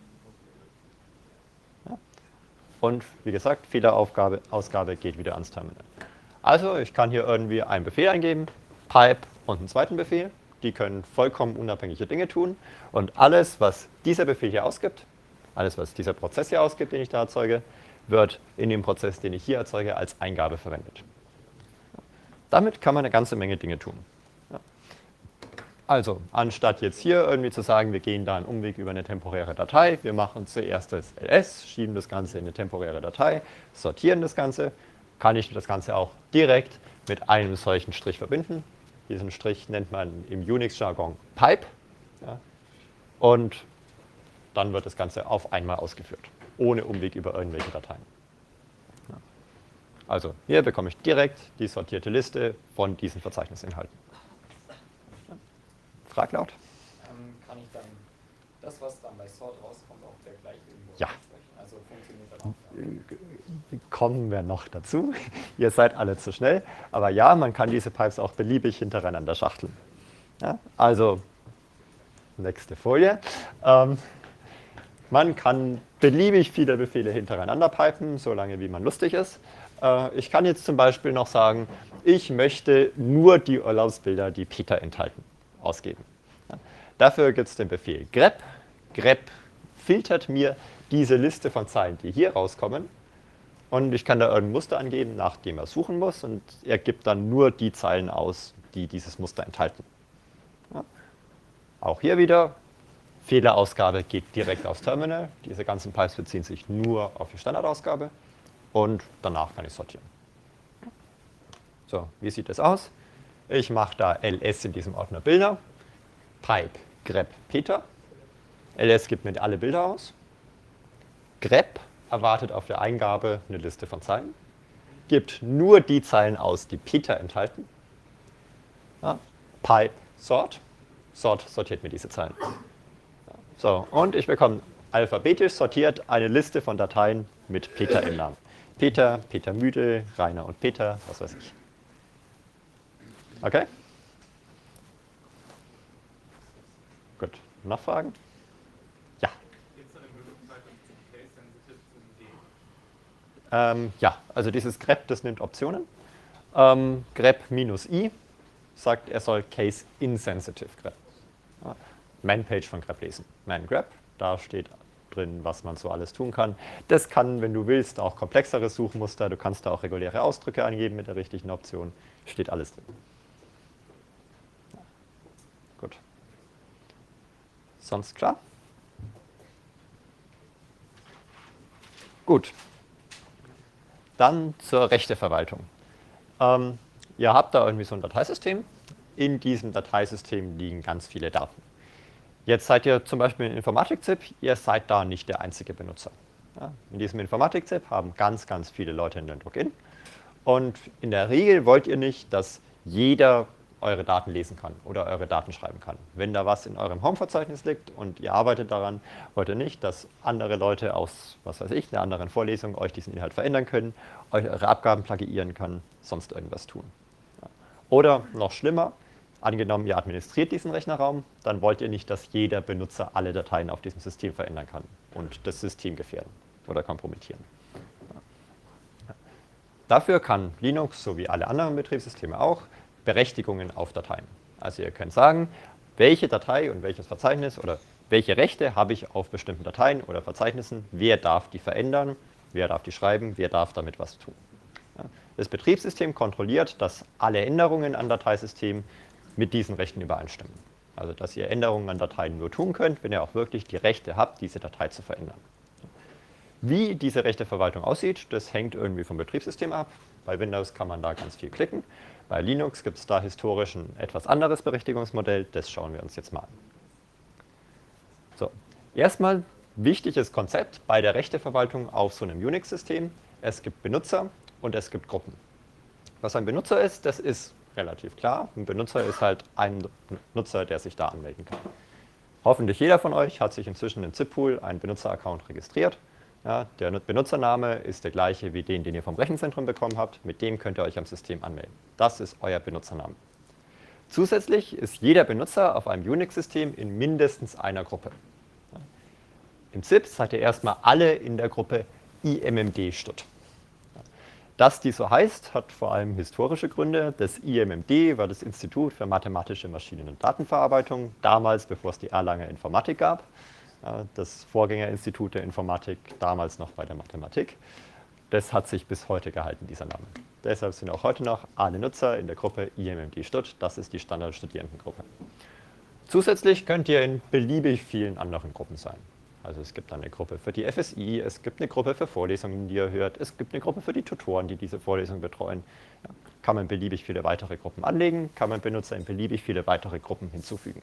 Ja. Und wie gesagt, Fehlerausgabe Ausgabe geht wieder ans Terminal. Also ich kann hier irgendwie einen Befehl eingeben, Pipe und einen zweiten Befehl. Die können vollkommen unabhängige Dinge tun. Und alles, was dieser Befehl hier ausgibt, alles, was dieser Prozess hier ausgibt, den ich da erzeuge, wird in dem Prozess, den ich hier erzeuge, als Eingabe verwendet. Damit kann man eine ganze Menge Dinge tun. Ja. Also, anstatt jetzt hier irgendwie zu sagen, wir gehen da einen Umweg über eine temporäre Datei, wir machen zuerst das L S, schieben das Ganze in eine temporäre Datei, sortieren das Ganze, kann ich das Ganze auch direkt mit einem solchen Strich verbinden. Diesen Strich nennt man im Unix-Jargon Pipe. Ja. Und dann wird das Ganze auf einmal ausgeführt, ohne Umweg über irgendwelche Dateien. Ja. Also hier bekomme ich direkt die sortierte Liste von diesen Verzeichnisinhalten. Ja. Frag laut. Ähm, kann ich dann das, was dann bei Sort rauskommt, auch der gleich irgendwo Ja. ansprechen? Also funktioniert dann auch. Kommen wir noch dazu. Ihr seid alle zu schnell. Aber ja, man kann diese Pipes auch beliebig hintereinander schachteln. Ja, also, nächste Folie. Ähm, man kann beliebig viele Befehle hintereinander pipen, solange wie man lustig ist. Äh, ich kann jetzt zum Beispiel noch sagen, ich möchte nur die Urlaubsbilder, die Peter enthalten, ausgeben. Ja, dafür gibt es den Befehl grep. Grep filtert mir diese Liste von Zeilen, die hier rauskommen. Und ich kann da irgendein Muster angeben, nach dem er suchen muss. Und er gibt dann nur die Zeilen aus, die dieses Muster enthalten. Ja. Auch hier wieder, Fehlerausgabe geht direkt aufs Terminal. Diese ganzen Pipes beziehen sich nur auf die Standardausgabe. Und danach kann ich sortieren. So, wie sieht das aus? Ich mache da L S in diesem Ordner Bilder. Pipe grep Peter. L S gibt mir alle Bilder aus. Grep erwartet auf der Eingabe eine Liste von Zeilen, gibt nur die Zeilen aus, die Peter enthalten. Ja. Pipe sort. Sort sortiert mir diese Zeilen. Ja. So, und ich bekomme alphabetisch sortiert eine Liste von Dateien mit Peter im Namen. Peter, Peter Müde, Rainer und Peter, was weiß ich. Okay? Gut. Noch Fragen? Ja. Ähm, ja, also dieses grep, das nimmt Optionen. Ähm, grep minus i sagt, er soll case insensitive grep. Ja, Man-Page von grep lesen. Man-grep, da steht drin, was man so alles tun kann. Das kann, wenn du willst, auch komplexere Suchmuster. Du kannst da auch reguläre Ausdrücke angeben mit der richtigen Option. Steht alles drin. Ja. Gut. Sonst klar? Gut. Dann zur Rechteverwaltung. Ähm, ihr habt da irgendwie so ein Dateisystem. In diesem Dateisystem liegen ganz viele Daten. Jetzt seid ihr zum Beispiel in Informatik-Zip, ihr seid da nicht der einzige Benutzer. Ja, in diesem Informatik-Zip haben ganz, ganz viele Leute einen Login. Und in der Regel wollt ihr nicht, dass jeder eure Daten lesen kann oder eure Daten schreiben kann. Wenn da was in eurem Home-Verzeichnis liegt und ihr arbeitet daran, wollt ihr nicht, dass andere Leute aus, was weiß ich, einer anderen Vorlesung euch diesen Inhalt verändern können, euch eure Abgaben plagiieren können, sonst irgendwas tun. Ja. Oder noch schlimmer, angenommen ihr administriert diesen Rechnerraum, dann wollt ihr nicht, dass jeder Benutzer alle Dateien auf diesem System verändern kann und das System gefährden oder kompromittieren. Ja. Dafür kann Linux, so wie alle anderen Betriebssysteme auch, Berechtigungen auf Dateien. Also ihr könnt sagen, welche Datei und welches Verzeichnis oder welche Rechte habe ich auf bestimmten Dateien oder Verzeichnissen, wer darf die verändern, wer darf die schreiben, wer darf damit was tun. Ja. Das Betriebssystem kontrolliert, dass alle Änderungen an Dateisystemen mit diesen Rechten übereinstimmen. Also dass ihr Änderungen an Dateien nur tun könnt, wenn ihr auch wirklich die Rechte habt, diese Datei zu verändern. Wie diese Rechteverwaltung aussieht, das hängt irgendwie vom Betriebssystem ab. Bei Windows kann man da ganz viel klicken. Bei Linux gibt es da historisch ein etwas anderes Berechtigungsmodell. Das schauen wir uns jetzt mal an. So, erstmal wichtiges Konzept bei der Rechteverwaltung auf so einem Unix-System. Es gibt Benutzer und es gibt Gruppen. Was ein Benutzer ist, das ist relativ klar. Ein Benutzer ist halt ein Nutzer, der sich da anmelden kann. Hoffentlich jeder von euch hat sich inzwischen in Zippool einen Benutzer-Account registriert. Ja, der Benutzername ist der gleiche wie den, den ihr vom Rechenzentrum bekommen habt. Mit dem könnt ihr euch am System anmelden. Das ist euer Benutzername. Zusätzlich ist jeder Benutzer auf einem Unix-System in mindestens einer Gruppe. Ja. Im Z I P seid ihr erstmal alle in der Gruppe I M M D Stut. Dass die so heißt, hat vor allem historische Gründe. Das I M M D war das Institut für mathematische Maschinen- und Datenverarbeitung, damals, bevor es die Erlanger Informatik gab. Das Vorgängerinstitut der Informatik, damals noch bei der Mathematik. Das hat sich bis heute gehalten, dieser Name. Deshalb sind auch heute noch alle Nutzer in der Gruppe I M M D Stut. Das ist die Standardstudierendengruppe. Zusätzlich könnt ihr in beliebig vielen anderen Gruppen sein. Also es gibt eine Gruppe für die F S I, es gibt eine Gruppe für Vorlesungen, die ihr hört, es gibt eine Gruppe für die Tutoren, die diese Vorlesungen betreuen. Ja, kann man beliebig viele weitere Gruppen anlegen, kann man Benutzer in beliebig viele weitere Gruppen hinzufügen.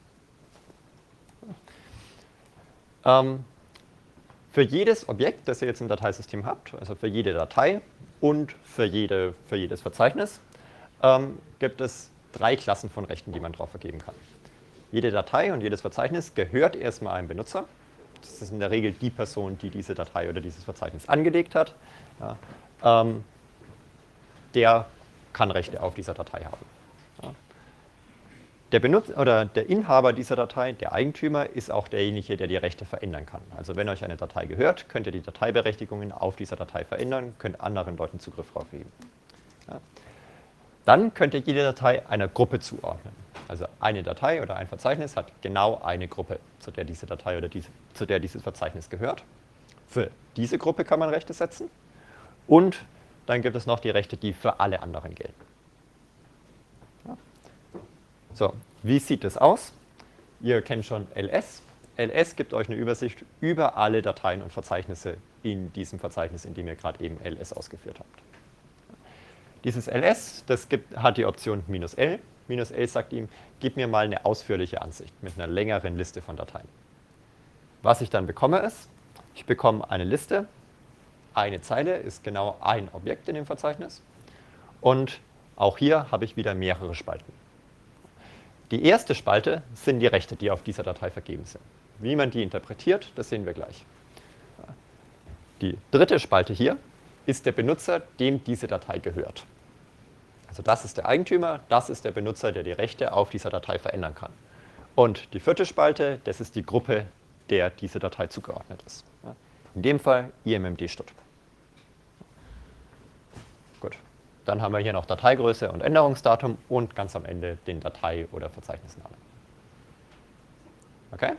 Ähm, für jedes Objekt, das ihr jetzt im Dateisystem habt, also für jede Datei und für, jede, für jedes Verzeichnis, ähm, gibt es drei Klassen von Rechten, die man drauf vergeben kann. Jede Datei und jedes Verzeichnis gehört erstmal einem Benutzer. Das ist in der Regel die Person, die diese Datei oder dieses Verzeichnis angelegt hat. Ja, ähm, der kann Rechte auf dieser Datei haben. Ja. Der Benutzer oder der Inhaber dieser Datei, der Eigentümer, ist auch derjenige, der die Rechte verändern kann. Also wenn euch eine Datei gehört, könnt ihr die Dateiberechtigungen auf dieser Datei verändern, könnt anderen Leuten Zugriff darauf geben. Ja. Dann könnt ihr jede Datei einer Gruppe zuordnen. Also eine Datei oder ein Verzeichnis hat genau eine Gruppe, zu der diese Datei oder diese, zu der dieses Verzeichnis gehört. Für diese Gruppe kann man Rechte setzen. Und dann gibt es noch die Rechte, die für alle anderen gelten. Ja. So, wie sieht das aus? Ihr kennt schon L S. L S gibt euch eine Übersicht über alle Dateien und Verzeichnisse in diesem Verzeichnis, in dem ihr gerade eben L S ausgeführt habt. Dieses L S, das gibt, hat die Option minus L. Minus L sagt ihm, gib mir mal eine ausführliche Ansicht mit einer längeren Liste von Dateien. Was ich dann bekomme ist, ich bekomme eine Liste, eine Zeile ist genau ein Objekt in dem Verzeichnis und auch hier habe ich wieder mehrere Spalten. Die erste Spalte sind die Rechte, die auf dieser Datei vergeben sind. Wie man die interpretiert, das sehen wir gleich. Die dritte Spalte hier ist der Benutzer, dem diese Datei gehört. Also das ist der Eigentümer, das ist der Benutzer, der die Rechte auf dieser Datei verändern kann. Und die vierte Spalte, das ist die Gruppe, der diese Datei zugeordnet ist. In dem Fall I M M D Stut. Gut, dann haben wir hier noch Dateigröße und Änderungsdatum und ganz am Ende den Datei- oder Verzeichnisnamen. Okay?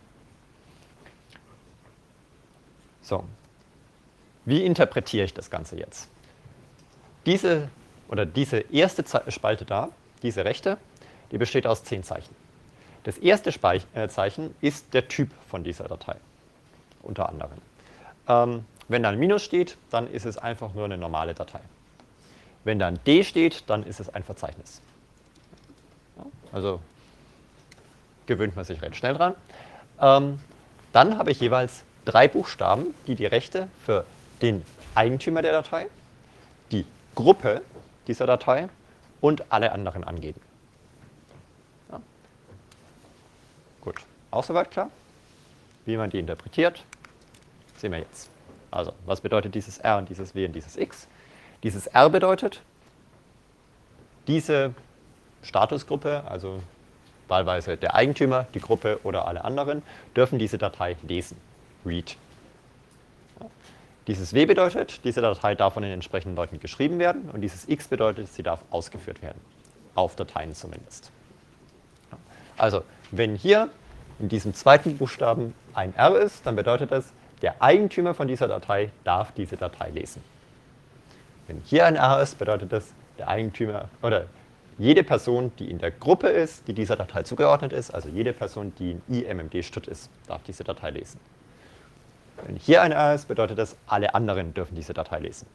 So, wie interpretiere ich das Ganze jetzt? Diese oder diese erste Spalte da, diese Rechte, die besteht aus zehn Zeichen. Das erste Speich äh, Zeichen ist der Typ von dieser Datei, unter anderem. Ähm, wenn da ein Minus steht, dann ist es einfach nur eine normale Datei. Wenn da ein D steht, dann ist es ein Verzeichnis. Ja, also gewöhnt man sich recht schnell dran. Ähm, dann habe ich jeweils drei Buchstaben, die die Rechte für den Eigentümer der Datei, die Gruppe dieser Datei und alle anderen angeben. Ja. Gut, auch soweit klar? Wie man die interpretiert, sehen wir jetzt. Also, was bedeutet dieses R und dieses W und dieses X? Dieses R bedeutet, diese Statusgruppe, also wahlweise der Eigentümer, die Gruppe oder alle anderen, dürfen diese Datei lesen, read. Dieses W bedeutet, diese Datei darf von den entsprechenden Leuten geschrieben werden und dieses X bedeutet, sie darf ausgeführt werden, auf Dateien zumindest. Also, wenn hier in diesem zweiten Buchstaben ein R ist, dann bedeutet das, der Eigentümer von dieser Datei darf diese Datei lesen. Wenn hier ein R ist, bedeutet das, der Eigentümer oder jede Person, die in der Gruppe ist, die dieser Datei zugeordnet ist, also jede Person, die in I M M D Stut ist, darf diese Datei lesen. Wenn hier ein R ist, bedeutet das, alle anderen dürfen diese Datei lesen.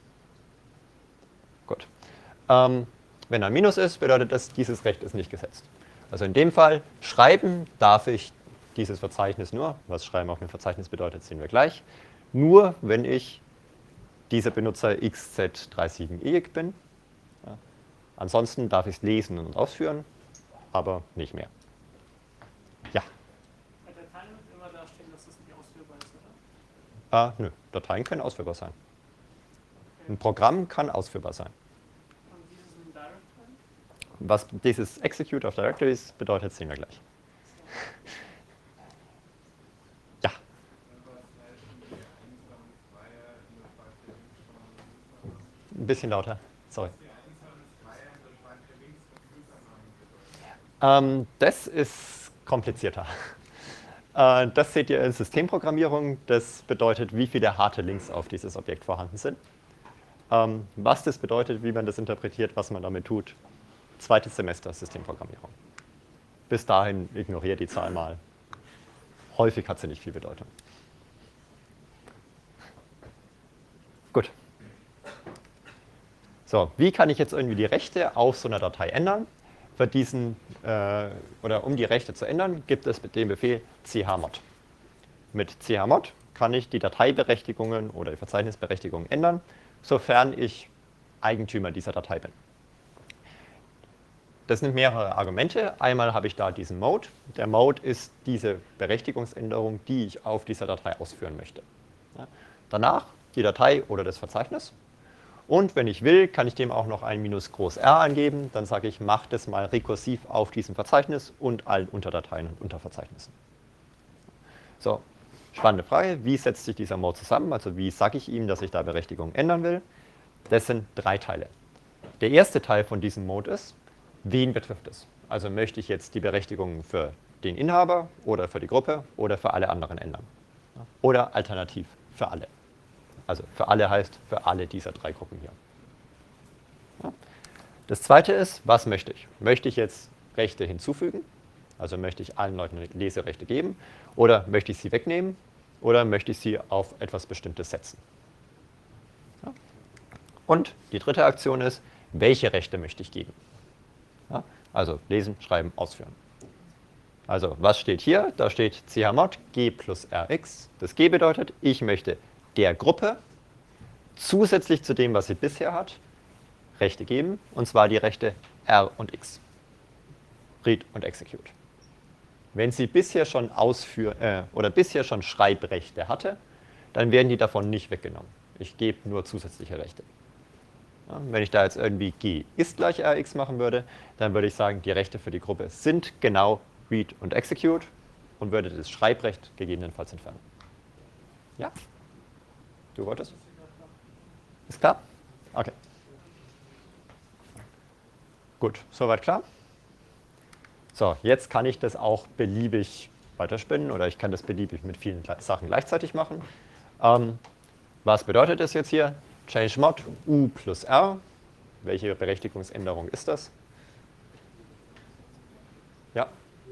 Gut. Ähm, wenn ein Minus ist, bedeutet das, dieses Recht ist nicht gesetzt. Also in dem Fall, schreiben darf ich dieses Verzeichnis nur, was Schreiben auf dem Verzeichnis bedeutet, sehen wir gleich, nur wenn ich dieser Benutzer X Z drei sieben E bin. Ja. Ansonsten darf ich es lesen und ausführen, aber nicht mehr. Ja. Bei Dateien wird immer da stehen, dass das nicht ausführbar ist, oder? Ah, nö, Dateien können ausführbar sein. Ein Programm kann ausführbar sein. Und wie ist es mit Directory? Was dieses Execute of Directories bedeutet, sehen wir gleich. Ja. Ein bisschen lauter, sorry. Ähm, das ist komplizierter. Äh, das seht ihr in Systemprogrammierung. Das bedeutet, wie viele harte Links auf dieses Objekt vorhanden sind. Ähm, was das bedeutet, wie man das interpretiert, was man damit tut. Zweites Semester Systemprogrammierung. Bis dahin ignoriert die Zahl mal. Häufig hat sie nicht viel Bedeutung. Gut. So, wie kann ich jetzt irgendwie die Rechte auf so einer Datei ändern? Für diesen, äh, oder um die Rechte zu ändern, gibt es den Befehl chmod. Mit chmod kann ich die Dateiberechtigungen oder die Verzeichnisberechtigungen ändern, sofern ich Eigentümer dieser Datei bin. Das sind mehrere Argumente. Einmal habe ich da diesen Mode. Der Mode ist diese Berechtigungsänderung, die ich auf dieser Datei ausführen möchte. Ja. Danach die Datei oder das Verzeichnis. Und wenn ich will, kann ich dem auch noch ein minus groß R angeben. Dann sage ich, mach das mal rekursiv auf diesem Verzeichnis und allen Unterdateien und Unterverzeichnissen. So, spannende Frage. Wie setzt sich dieser Mode zusammen? Also wie sage ich ihm, dass ich da Berechtigungen ändern will? Das sind drei Teile. Der erste Teil von diesem Mode ist, wen betrifft es? Also möchte ich jetzt die Berechtigungen für den Inhaber oder für die Gruppe oder für alle anderen ändern? Oder alternativ für alle. Also für alle heißt für alle dieser drei Gruppen hier. Ja. Das zweite ist, was möchte ich? Möchte ich jetzt Rechte hinzufügen? Also möchte ich allen Leuten Leserechte geben? Oder möchte ich sie wegnehmen? Oder möchte ich sie auf etwas Bestimmtes setzen? Ja. Und die dritte Aktion ist, welche Rechte möchte ich geben? Ja. Also lesen, schreiben, ausführen. Also was steht hier? Da steht chmod g plus rx. Das g bedeutet, ich möchte der Gruppe zusätzlich zu dem, was sie bisher hat, Rechte geben, und zwar die Rechte R und X. Read und Execute. Wenn sie bisher schon ausführ äh, oder bisher schon Schreibrechte hatte, dann werden die davon nicht weggenommen. Ich gebe nur zusätzliche Rechte. Ja, wenn ich da jetzt irgendwie G ist gleich Rx machen würde, dann würde ich sagen, die Rechte für die Gruppe sind genau Read und Execute und würde das Schreibrecht gegebenenfalls entfernen. Ja? Du wolltest? Ist klar? Okay. Gut, soweit klar? So, jetzt kann ich das auch beliebig weiterspinnen oder ich kann das beliebig mit vielen Sachen gleichzeitig machen. Ähm, was bedeutet das jetzt hier? chmod u plus r. Welche Berechtigungsänderung ist das? Ja?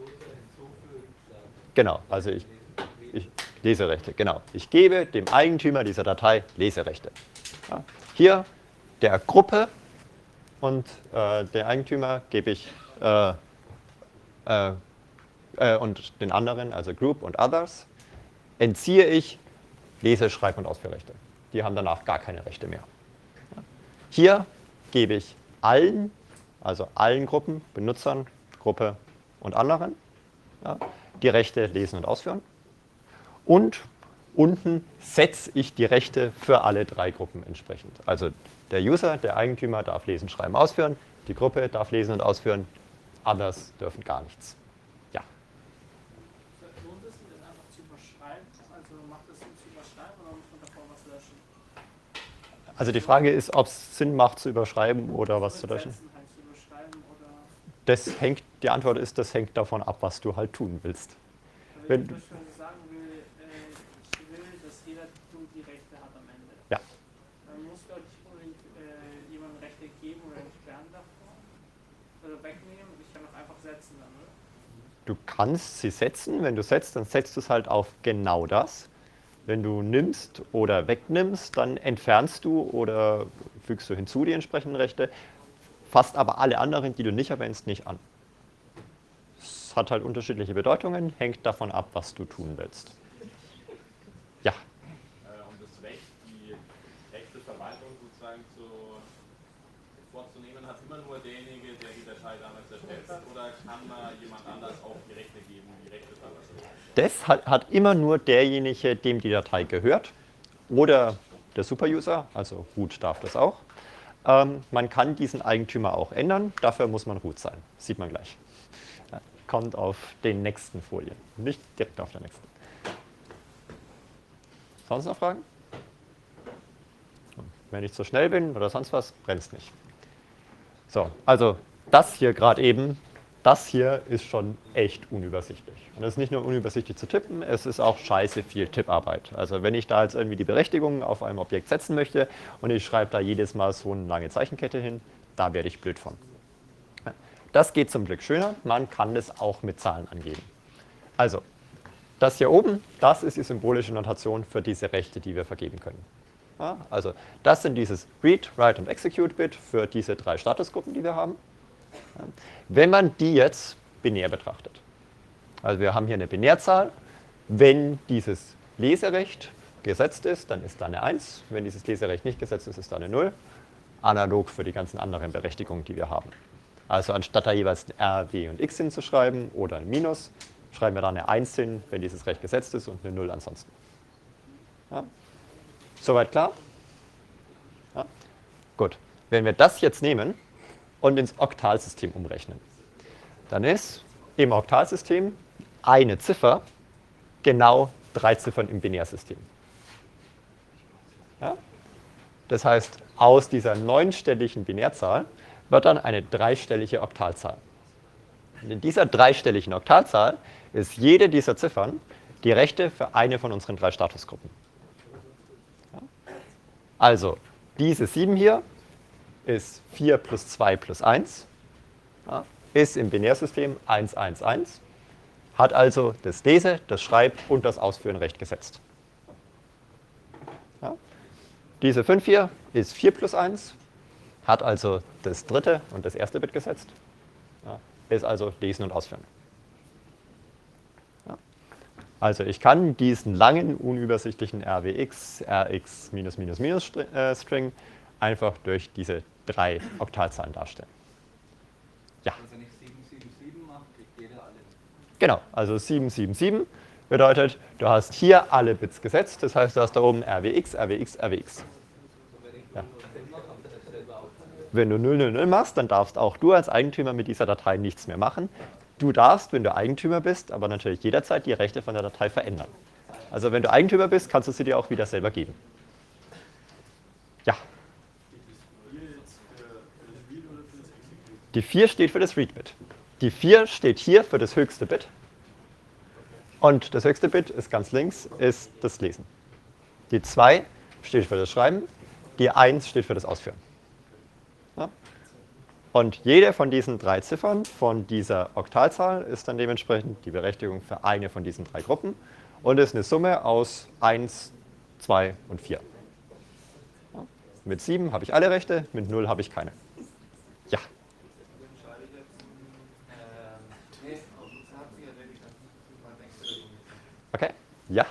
Genau, also ich, ich Leserechte, genau. Ich gebe dem Eigentümer dieser Datei Leserechte. Ja. Hier der Gruppe und äh, der Eigentümer gebe ich äh, äh, äh, und den anderen, also Group und Others, entziehe ich Lese-, Schreib- und Ausführrechte. Die haben danach gar keine Rechte mehr. Ja. Hier gebe ich allen, also allen Gruppen, Benutzern, Gruppe und anderen, ja, die Rechte lesen und ausführen. Und unten setze ich die Rechte für alle drei Gruppen entsprechend. Also der User, der Eigentümer darf lesen, schreiben, ausführen. Die Gruppe darf lesen und ausführen. Others dürfen gar nichts. Ja. Lohnt es sich denn einfach zu überschreiben? Also macht es Sinn zu überschreiben oder muss man davor was löschen? Also die Frage ist, ob es Sinn macht zu überschreiben oder was zu löschen. Sätzen halt zu überschreiben oder Das hängt, die Antwort ist, das hängt davon ab, was du halt tun willst. wenn Wenn- ich zum Beispiel sagen will, äh, ich will, dass jeder Dude die Rechte hat am Ende. Ja. Dann muss doch nicht unbedingt äh, jemandem Rechte geben oder entfernen davon. Oder wegnehmen. Ich kann auch einfach setzen dann, oder? Du kannst sie setzen. Wenn du setzt, dann setzt du es halt auf genau das. Wenn du nimmst oder wegnimmst, dann entfernst du oder fügst du hinzu die entsprechenden Rechte, fasst aber alle anderen, die du nicht erwähnst, nicht an. Es hat halt unterschiedliche Bedeutungen, hängt davon ab, was du tun willst. Ja. Um das Recht, die rechte Verwaltung sozusagen zu, vorzunehmen, hat immer nur derjenige, der die Datei damals erstellt, oder kann man jemand anders auch die Rechte geben, die Rechte verwalten? Das hat, hat immer nur derjenige, dem die Datei gehört, oder der Superuser, also root darf das auch. Ähm, man kann diesen Eigentümer auch ändern, dafür muss man root sein. Sieht man gleich. Ja, kommt auf den nächsten Folien, nicht direkt auf der nächsten. Sonst noch Fragen? Wenn ich zu schnell bin oder sonst was, bremst nicht. So, also das hier gerade eben, das hier ist schon echt unübersichtlich. Und das ist nicht nur unübersichtlich zu tippen, es ist auch scheiße viel Tipparbeit. Also wenn ich da jetzt irgendwie die Berechtigungen auf einem Objekt setzen möchte und ich schreibe da jedes Mal so eine lange Zeichenkette hin, da werde ich blöd von. Das geht zum Glück schöner, man kann das auch mit Zahlen angeben. Also, das hier oben, das ist die symbolische Notation für diese Rechte, die wir vergeben können. Ja, also das sind dieses Read, Write und Execute-Bit für diese drei Statusgruppen, die wir haben. Wenn man die jetzt binär betrachtet, also wir haben hier eine Binärzahl, wenn dieses Leserecht gesetzt ist, dann ist da eine eins, wenn dieses Leserecht nicht gesetzt ist, ist da eine null, analog für die ganzen anderen Berechtigungen, die wir haben. Also anstatt da jeweils ein R, W und X hinzuschreiben oder ein Minus, schreiben wir da eine eins hin, wenn dieses Recht gesetzt ist und eine null ansonsten. Ja. Soweit klar? Ja. Gut, wenn wir das jetzt nehmen und ins Oktalsystem umrechnen, dann ist im Oktalsystem eine Ziffer genau drei Ziffern im Binärsystem. Ja? Das heißt, aus dieser neunstelligen Binärzahl wird dann eine dreistellige Oktalzahl. Und in dieser dreistelligen Oktalzahl ist jede dieser Ziffern die Rechte für eine von unseren drei Statusgruppen. Ja? Also, diese sieben hier ist vier plus zwei plus eins, ja, ist im Binärsystem eins, eins, eins, hat also das Lese-, das Schreib- und das Ausführen-Recht gesetzt. Ja. Diese fünf hier ist vier plus eins, hat also das dritte und das erste Bit gesetzt, ja, ist also Lesen und Ausführen. Ja. Also ich kann diesen langen, unübersichtlichen R W X, R X minus minus minus String einfach durch diese drei Oktalzahlen darstellen. Ja. Also nicht sieben sieben sieben macht, kriegt jeder alle. Genau, also sieben sieben sieben bedeutet, du hast hier alle Bits gesetzt, das heißt, du hast da oben R W X, R W X, R W X. Ja. Wenn du null null null machst, dann darfst auch du als Eigentümer mit dieser Datei nichts mehr machen. Du darfst, wenn du Eigentümer bist, aber natürlich jederzeit die Rechte von der Datei verändern. Also wenn du Eigentümer bist, kannst du sie dir auch wieder selber geben. Ja. Die vier steht für das Read-Bit. Die vier steht hier für das höchste Bit. Und das höchste Bit ist ganz links, ist das Lesen. Die zwei steht für das Schreiben. Die eins steht für das Ausführen. Ja. Und jede von diesen drei Ziffern von dieser Oktalzahl ist dann dementsprechend die Berechtigung für eine von diesen drei Gruppen und ist eine Summe aus eins, zwei und vier. Ja. Mit sieben habe ich alle Rechte, mit null habe ich keine. Ja. Okay, ja.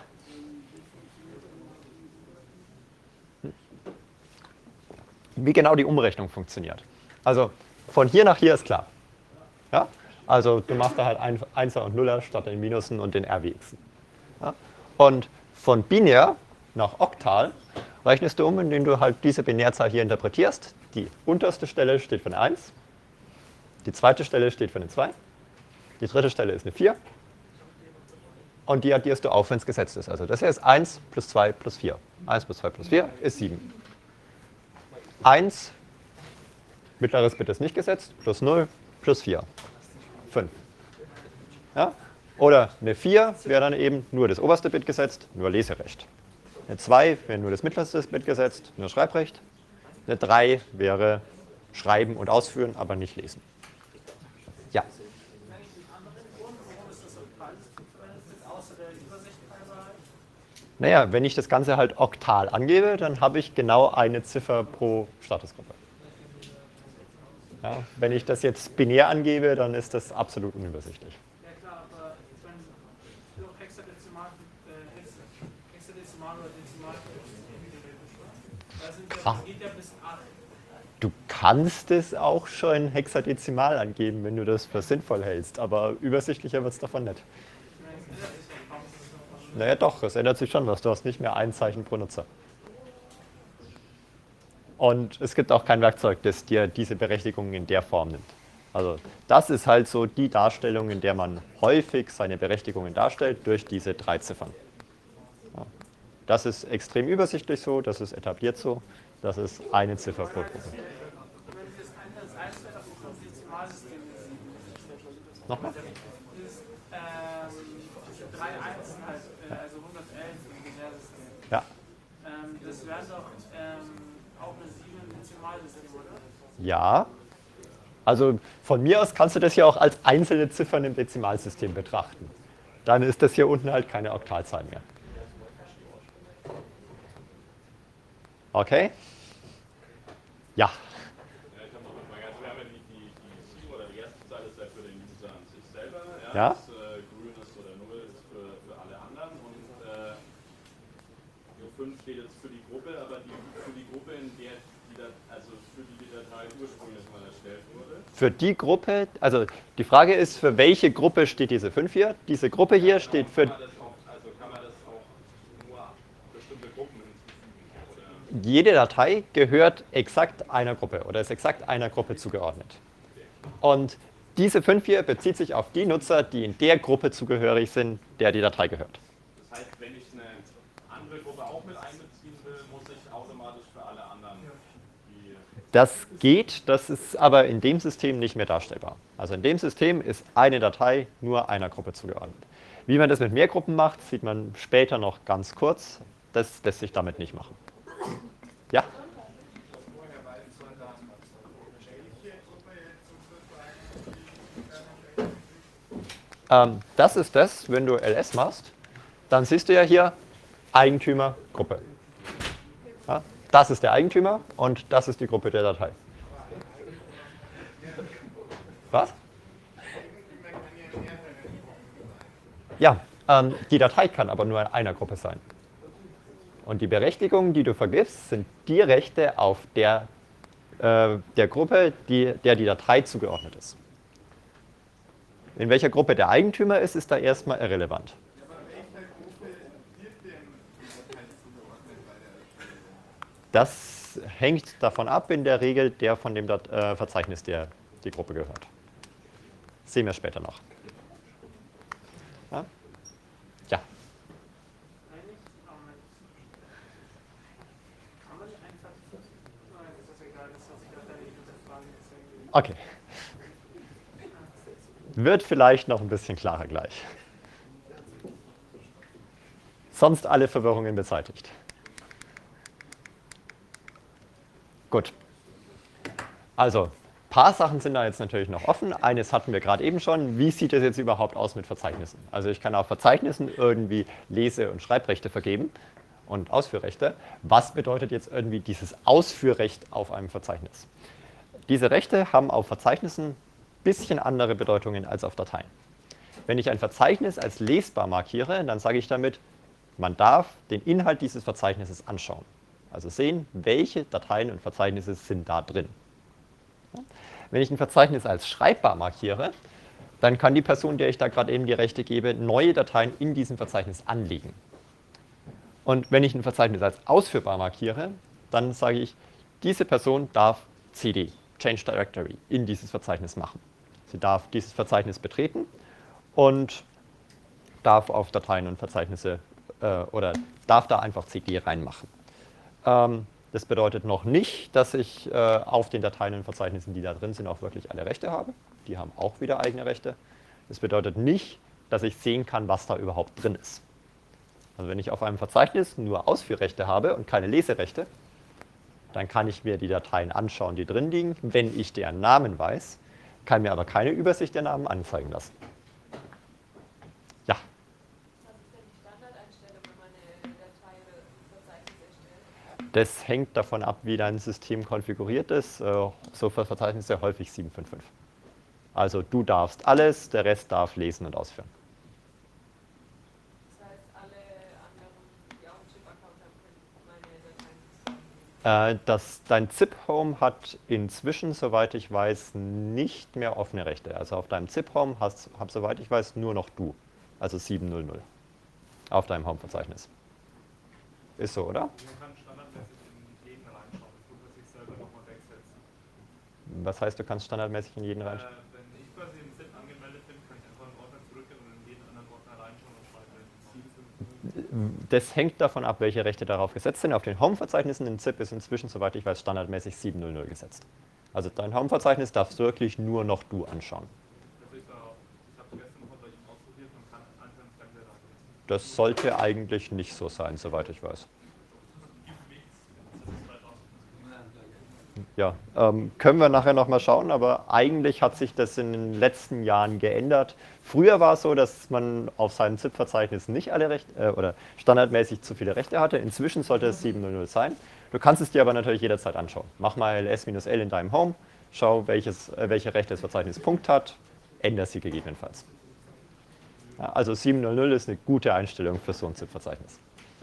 Wie genau die Umrechnung funktioniert. Also von hier nach hier ist klar. Ja? Also du machst da halt ein, Einser und Nuller statt den Minusen und den R W Xen. Ja? Und von binär nach Oktal rechnest du um, indem du halt diese Binärzahl hier interpretierst. Die unterste Stelle steht für eine eins, die zweite Stelle steht für eine zwei, die dritte Stelle ist eine vier. Und die addierst du auf, wenn es gesetzt ist. Also das hier ist eins plus zwei plus vier. eins plus zwei plus vier ist sieben. eins, mittleres Bit ist nicht gesetzt, plus null, plus vier. fünf. Ja? Oder eine vier wäre dann eben nur das oberste Bit gesetzt, nur Leserecht. Eine zwei wäre nur das mittlerste Bit gesetzt, nur Schreibrecht. Eine drei wäre Schreiben und Ausführen, aber nicht Lesen. Ja. Naja, wenn ich das Ganze halt oktal angebe, dann habe ich genau eine Ziffer pro Statusgruppe. Ja, wenn ich das jetzt binär angebe, dann ist das absolut unübersichtlich. Ja klar, aber wenn du Hexadezimal, äh, Hexa- Hexadezimal oder Dezimal, da sind ja, Ah. das geht ja bis acht. Du kannst es auch schon hexadezimal angeben, wenn du das für sinnvoll hältst, aber übersichtlicher wird es davon nicht. Naja doch, es ändert sich schon was. Du hast nicht mehr ein Zeichen pro Nutzer. Und es gibt auch kein Werkzeug, das dir diese Berechtigungen in der Form nimmt. Also das ist halt so die Darstellung, in der man häufig seine Berechtigungen darstellt, durch diese drei Ziffern. Ja. Das ist extrem übersichtlich so, das ist etabliert so, das ist eine Ziffer pro Gruppe. Wenn das eine das eins wäre, das ist ein Dezimalsystem. Nochmal? Dieses, ähm, diese drei Einsen halt, äh, also hundertelf im Binärsystem. Ja. Ähm, das wäre doch ähm, auch eine sieben im Dezimalsystem, oder? Ja. Also von mir aus kannst du das ja auch als einzelne Ziffern im Dezimalsystem betrachten. Dann ist das hier unten halt keine Oktalzahl mehr. Okay? Ja. Ja, ich habe noch eine Frage. Also wir haben ja die, die, die sieben oder die erste Zahl ist ja für den User an sich selber. Ja. Ja. Das äh, grün ist oder null ist für, für alle anderen. Und äh, die fünf steht jetzt für die Gruppe, aber die, für die Gruppe, in der die Dat- also für die die Datei ursprünglich mal erstellt wurde. Für die Gruppe, also die Frage ist, für welche Gruppe steht diese fünf hier? Diese Gruppe hier steht für... Kann man das auch, also kann man das auch nur bestimmte Gruppen hinzufügen? Oder? Jede Datei gehört exakt einer Gruppe oder ist exakt einer Gruppe zugeordnet. Und diese fünf hier bezieht sich auf die Nutzer, die in der Gruppe zugehörig sind, der die Datei gehört. Das heißt, wenn ich eine andere Gruppe auch mit einbeziehen will, muss ich automatisch für alle anderen die. Das geht, das ist aber in dem System nicht mehr darstellbar. Also in dem System ist eine Datei nur einer Gruppe zugeordnet. Wie man das mit mehr Gruppen macht, sieht man später noch ganz kurz. Das lässt sich damit nicht machen. Ja? Ähm, das ist das, wenn du L S machst, dann siehst du ja hier Eigentümer, Gruppe. Ja, das ist der Eigentümer und das ist die Gruppe der Datei. Was? Ja, ähm, die Datei kann aber nur in einer Gruppe sein. Und die Berechtigungen, die du vergibst, sind die Rechte auf der, äh, der Gruppe, die, der die Datei zugeordnet ist. In welcher Gruppe der Eigentümer ist, ist da erstmal irrelevant. Das hängt davon ab, in der Regel, der von dem Dat- äh, Verzeichnis, der die Gruppe gehört. Sehen wir später noch. Ja? Ja. Eigentlich, Moment. Kann man nicht einfach. Nein, das ist egal, das hat sich gerade nicht mit der Frage gezeigt. Okay. Wird vielleicht noch ein bisschen klarer gleich. Sonst alle Verwirrungen beseitigt. Gut. Also, ein paar Sachen sind da jetzt natürlich noch offen. Eines hatten wir gerade eben schon. Wie sieht es jetzt überhaupt aus mit Verzeichnissen? Also ich kann auf Verzeichnissen irgendwie Lese- und Schreibrechte vergeben und Ausführrechte. Was bedeutet jetzt irgendwie dieses Ausführrecht auf einem Verzeichnis? Diese Rechte haben auf Verzeichnissen ein bisschen andere Bedeutungen als auf Dateien. Wenn ich ein Verzeichnis als lesbar markiere, dann sage ich damit, man darf den Inhalt dieses Verzeichnisses anschauen. Also sehen, welche Dateien und Verzeichnisse sind da drin. Wenn ich ein Verzeichnis als schreibbar markiere, dann kann die Person, der ich da gerade eben die Rechte gebe, neue Dateien in diesem Verzeichnis anlegen. Und wenn ich ein Verzeichnis als ausführbar markiere, dann sage ich, diese Person darf C D, Change Directory, in dieses Verzeichnis machen. Sie darf dieses Verzeichnis betreten und darf auf Dateien und Verzeichnisse äh, oder darf da einfach C D reinmachen. Ähm, das bedeutet noch nicht, dass ich äh, auf den Dateien und Verzeichnissen, die da drin sind, auch wirklich alle Rechte habe. Die haben auch wieder eigene Rechte. Das bedeutet nicht, dass ich sehen kann, was da überhaupt drin ist. Also wenn ich auf einem Verzeichnis nur Ausführrechte habe und keine Leserechte, dann kann ich mir die Dateien anschauen, die drin liegen, wenn ich deren Namen weiß, kann mir aber keine Übersicht der Namen anzeigen lassen. Ja? Was ist denn die Standardeinstellung, wenn man eine Das hängt davon ab, wie dein System konfiguriert ist. Äh, so für Verzeichnisse häufig sieben fünf fünf. Also du darfst alles, der Rest darf lesen und ausführen. Das heißt, alle anderen, die auch einen Chip-Account haben, können meine Dateien. Äh, das, dein ZIP-Home hat inzwischen, soweit ich weiß, nicht mehr offene Rechte. Also auf deinem ZIP-Home hast, hab, soweit ich weiß, nur noch du. Also siebenhundert auf deinem Home-Verzeichnis. Ist so, oder? Man kann standardmäßig in jeden reinschauen. Das tut man sich selber nochmal wegsetzen. Was heißt, du kannst standardmäßig in jeden Äh, reinschauen? wenn ich quasi im S I P angemeldet bin, kann ich einfach einen Ordner zurückgehen und in jeden anderen Ordner reinschauen und schreiben. Das hängt davon ab, welche Rechte darauf gesetzt sind. Auf den Home-Verzeichnissen in ZIP ist inzwischen, soweit ich weiß, standardmäßig siebenhundert gesetzt. Also dein Home-Verzeichnis darfst wirklich nur noch du anschauen. Das ist auch, ich habe gestern noch mal bei ihm ausprobiert, man kann einfach fremde Daten. Das sollte eigentlich nicht so sein, soweit ich weiß. Ja, ähm, können wir nachher nochmal schauen, aber eigentlich hat sich das in den letzten Jahren geändert. Früher war es so, dass man auf seinem ZIP-Verzeichnis nicht alle Rechte äh, oder standardmäßig zu viele Rechte hatte. Inzwischen sollte es siebenhundert sein. Du kannst es dir aber natürlich jederzeit anschauen. Mach mal ls-l in deinem Home, schau, welches, äh, welche Rechte das Verzeichnis Punkt hat, änder sie gegebenenfalls. Ja, also siebenhundert ist eine gute Einstellung für so ein ZIP-Verzeichnis.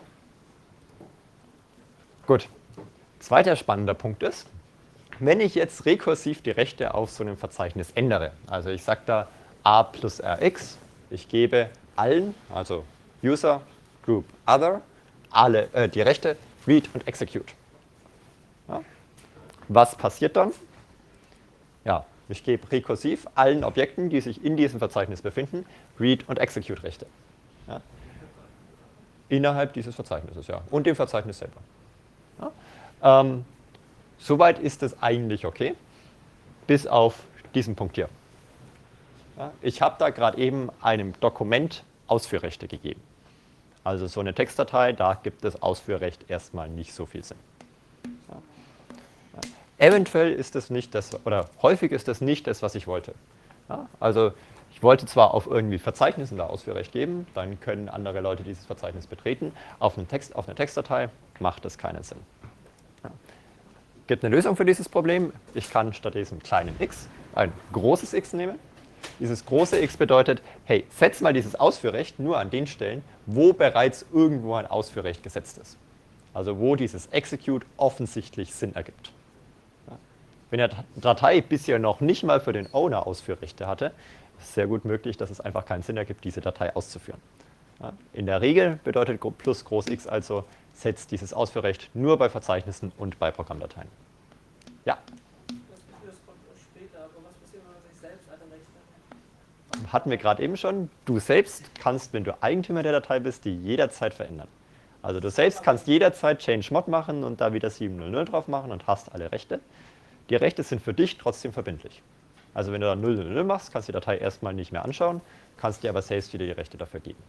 Gut. Zweiter spannender Punkt ist, wenn ich jetzt rekursiv die Rechte auf so einem Verzeichnis ändere, also ich sage da a plus rx, ich gebe allen, also User, Group, Other, alle, äh, die Rechte read und execute. Ja. Was passiert dann? Ja, ich gebe rekursiv allen Objekten, die sich in diesem Verzeichnis befinden, read und execute Rechte. Ja. Innerhalb dieses Verzeichnisses, ja, und dem Verzeichnis selber. Ja. Ähm, Soweit ist es eigentlich okay, bis auf diesen Punkt hier. Ja, ich habe da gerade eben einem Dokument Ausführrechte gegeben. Also so eine Textdatei, da gibt es Ausführrecht erstmal nicht so viel Sinn. Ja. Ja. Eventuell ist das nicht das, oder häufig ist das nicht das, was ich wollte. Ja, also ich wollte zwar auf irgendwie Verzeichnissen da Ausführrecht geben, dann können andere Leute dieses Verzeichnis betreten. Auf, einen Text, auf eine Textdatei macht das keinen Sinn. Ja. Gibt eine Lösung für dieses Problem. Ich kann statt diesem kleinen x ein großes X nehmen. Dieses große X bedeutet, hey, setz mal dieses Ausführrecht nur an den Stellen, wo bereits irgendwo ein Ausführrecht gesetzt ist. Also wo dieses Execute offensichtlich Sinn ergibt. Ja. Wenn die Datei bisher noch nicht mal für den Owner Ausführrechte hatte, ist es sehr gut möglich, dass es einfach keinen Sinn ergibt, diese Datei auszuführen. Ja. In der Regel bedeutet plus groß X also, setzt dieses Ausführrecht nur bei Verzeichnissen und bei Programmdateien. Ja? Das kommt erst später, aber was passiert, wenn man sich selbst alle Rechte hat? Hatten wir gerade eben schon. Du selbst kannst, wenn du Eigentümer der Datei bist, die jederzeit verändern. Also du selbst kannst jederzeit Change Mod machen und da wieder siebenhundert drauf machen und hast alle Rechte. Die Rechte sind für dich trotzdem verbindlich. Also wenn du da null null null machst, kannst du die Datei erstmal nicht mehr anschauen, kannst dir aber selbst wieder die Rechte dafür geben.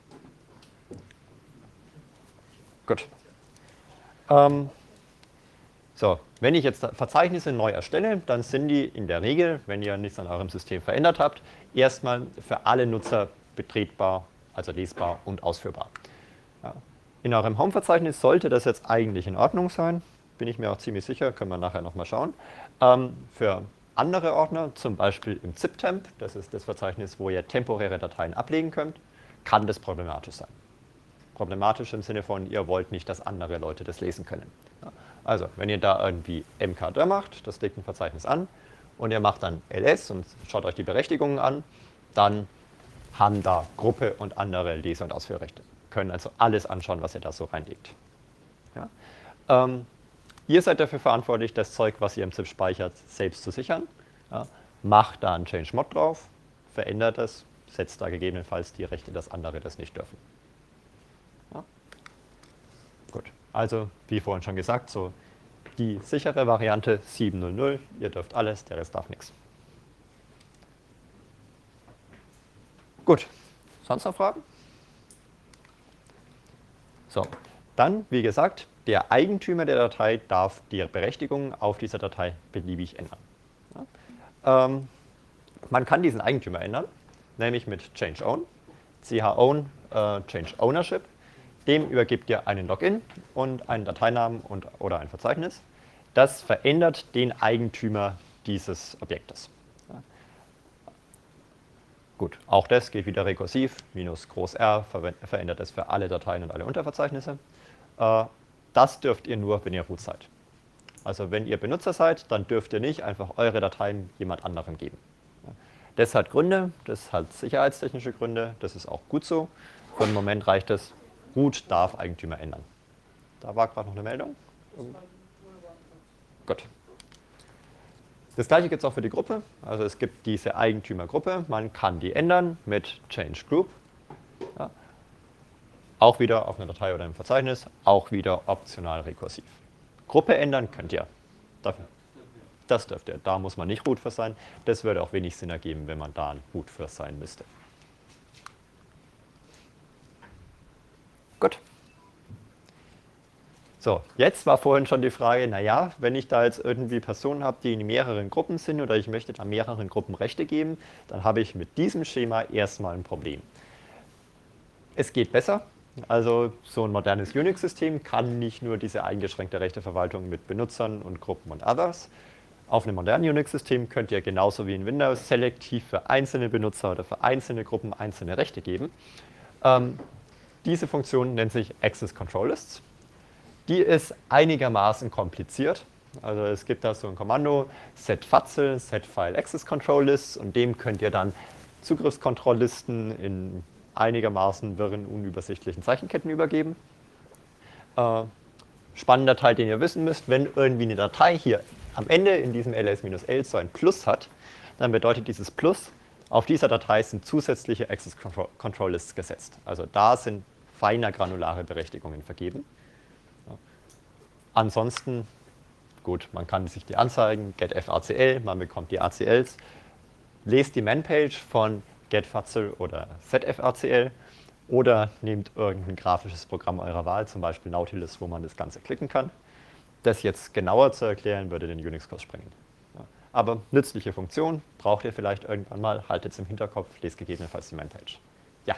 Gut. Ähm, so, wenn ich jetzt Verzeichnisse neu erstelle, dann sind die in der Regel, wenn ihr nichts an eurem System verändert habt, erstmal für alle Nutzer betretbar, also lesbar und ausführbar. Ja. In eurem Home-Verzeichnis sollte das jetzt eigentlich in Ordnung sein, bin ich mir auch ziemlich sicher, können wir nachher nochmal schauen. Ähm, für andere Ordner, zum Beispiel im ziptemp, das ist das Verzeichnis, wo ihr temporäre Dateien ablegen könnt, kann das problematisch sein. Problematisch im Sinne von, ihr wollt nicht, dass andere Leute das lesen können. Ja. Also, wenn ihr da irgendwie M K D macht, das legt ein Verzeichnis an, und ihr macht dann L S und schaut euch die Berechtigungen an, dann haben da Gruppe und andere Lese- und Ausführrechte. Können also alles anschauen, was ihr da so reinlegt. Ja. Ähm, ihr seid dafür verantwortlich, das Zeug, was ihr im ZIP speichert, selbst zu sichern. Ja. Macht da einen Change Mod drauf, verändert es, setzt da gegebenenfalls die Rechte, dass andere das nicht dürfen. Ja. Gut, also wie vorhin schon gesagt, so die sichere Variante siebenhundert, ihr dürft alles, der Rest darf nichts. Gut, sonst noch Fragen? So, dann, wie gesagt, der Eigentümer der Datei darf die Berechtigungen auf dieser Datei beliebig ändern. Ja. Ähm, man kann diesen Eigentümer ändern, nämlich mit change own, chown, äh, change ownership. dem übergibt ihr einen Login und einen Dateinamen und, oder ein Verzeichnis. Das verändert den Eigentümer dieses Objektes. Ja. Gut, auch das geht wieder rekursiv, minus groß R ver verändert es für alle Dateien und alle Unterverzeichnisse. Äh, das dürft ihr nur, wenn ihr root seid. Also wenn ihr Benutzer seid, dann dürft ihr nicht einfach eure Dateien jemand anderem geben. Ja. Das hat Gründe, das hat sicherheitstechnische Gründe, das ist auch gut so. Für einen Moment reicht es, root darf Eigentümer ändern. Da war gerade noch eine Meldung. Gut. Das gleiche gibt es auch für die Gruppe. Also es gibt diese Eigentümergruppe, man kann die ändern mit change group. Ja. Auch wieder auf einer Datei oder einem Verzeichnis, auch wieder optional rekursiv. Gruppe ändern könnt ihr. Dafür. Das dürft ihr. Da muss man nicht root für sein. Das würde auch wenig Sinn ergeben, wenn man da ein root für sein müsste. Gut. So, jetzt war vorhin schon die Frage, naja, wenn ich da jetzt irgendwie Personen habe, die in mehreren Gruppen sind oder ich möchte da mehreren Gruppen Rechte geben, dann habe ich mit diesem Schema erstmal ein Problem. Es geht besser. Also so ein modernes Unix-System kann nicht nur diese eingeschränkte Rechteverwaltung mit Benutzern und Gruppen und Others. Auf einem modernen Unix-System könnt ihr genauso wie in Windows selektiv für einzelne Benutzer oder für einzelne Gruppen einzelne Rechte geben. Ähm, diese Funktion nennt sich Access Control Lists. Die ist einigermaßen kompliziert. Also es gibt da so ein Kommando set Fatzel, set File Access Control Lists und dem könnt ihr dann Zugriffskontrolllisten in einigermaßen wirren, unübersichtlichen Zeichenketten übergeben. Äh, spannender Teil, den ihr wissen müsst, wenn irgendwie eine Datei hier am Ende in diesem ls-l so ein Plus hat, dann bedeutet dieses Plus, auf dieser Datei sind zusätzliche Access Control, Control Lists gesetzt. Also da sind feiner granulare Berechtigungen vergeben. Ansonsten, gut, man kann sich die anzeigen, getFACL, man bekommt die A C Ls. Lest die Man-Page von getFACL oder setFACL oder nehmt irgendein grafisches Programm eurer Wahl, zum Beispiel Nautilus, wo man das Ganze klicken kann. Das jetzt genauer zu erklären, würde den Unix-Kurs sprengen. Ja. Aber nützliche Funktion, braucht ihr vielleicht irgendwann mal, haltet es im Hinterkopf, lest gegebenenfalls die Man-Page. Ja.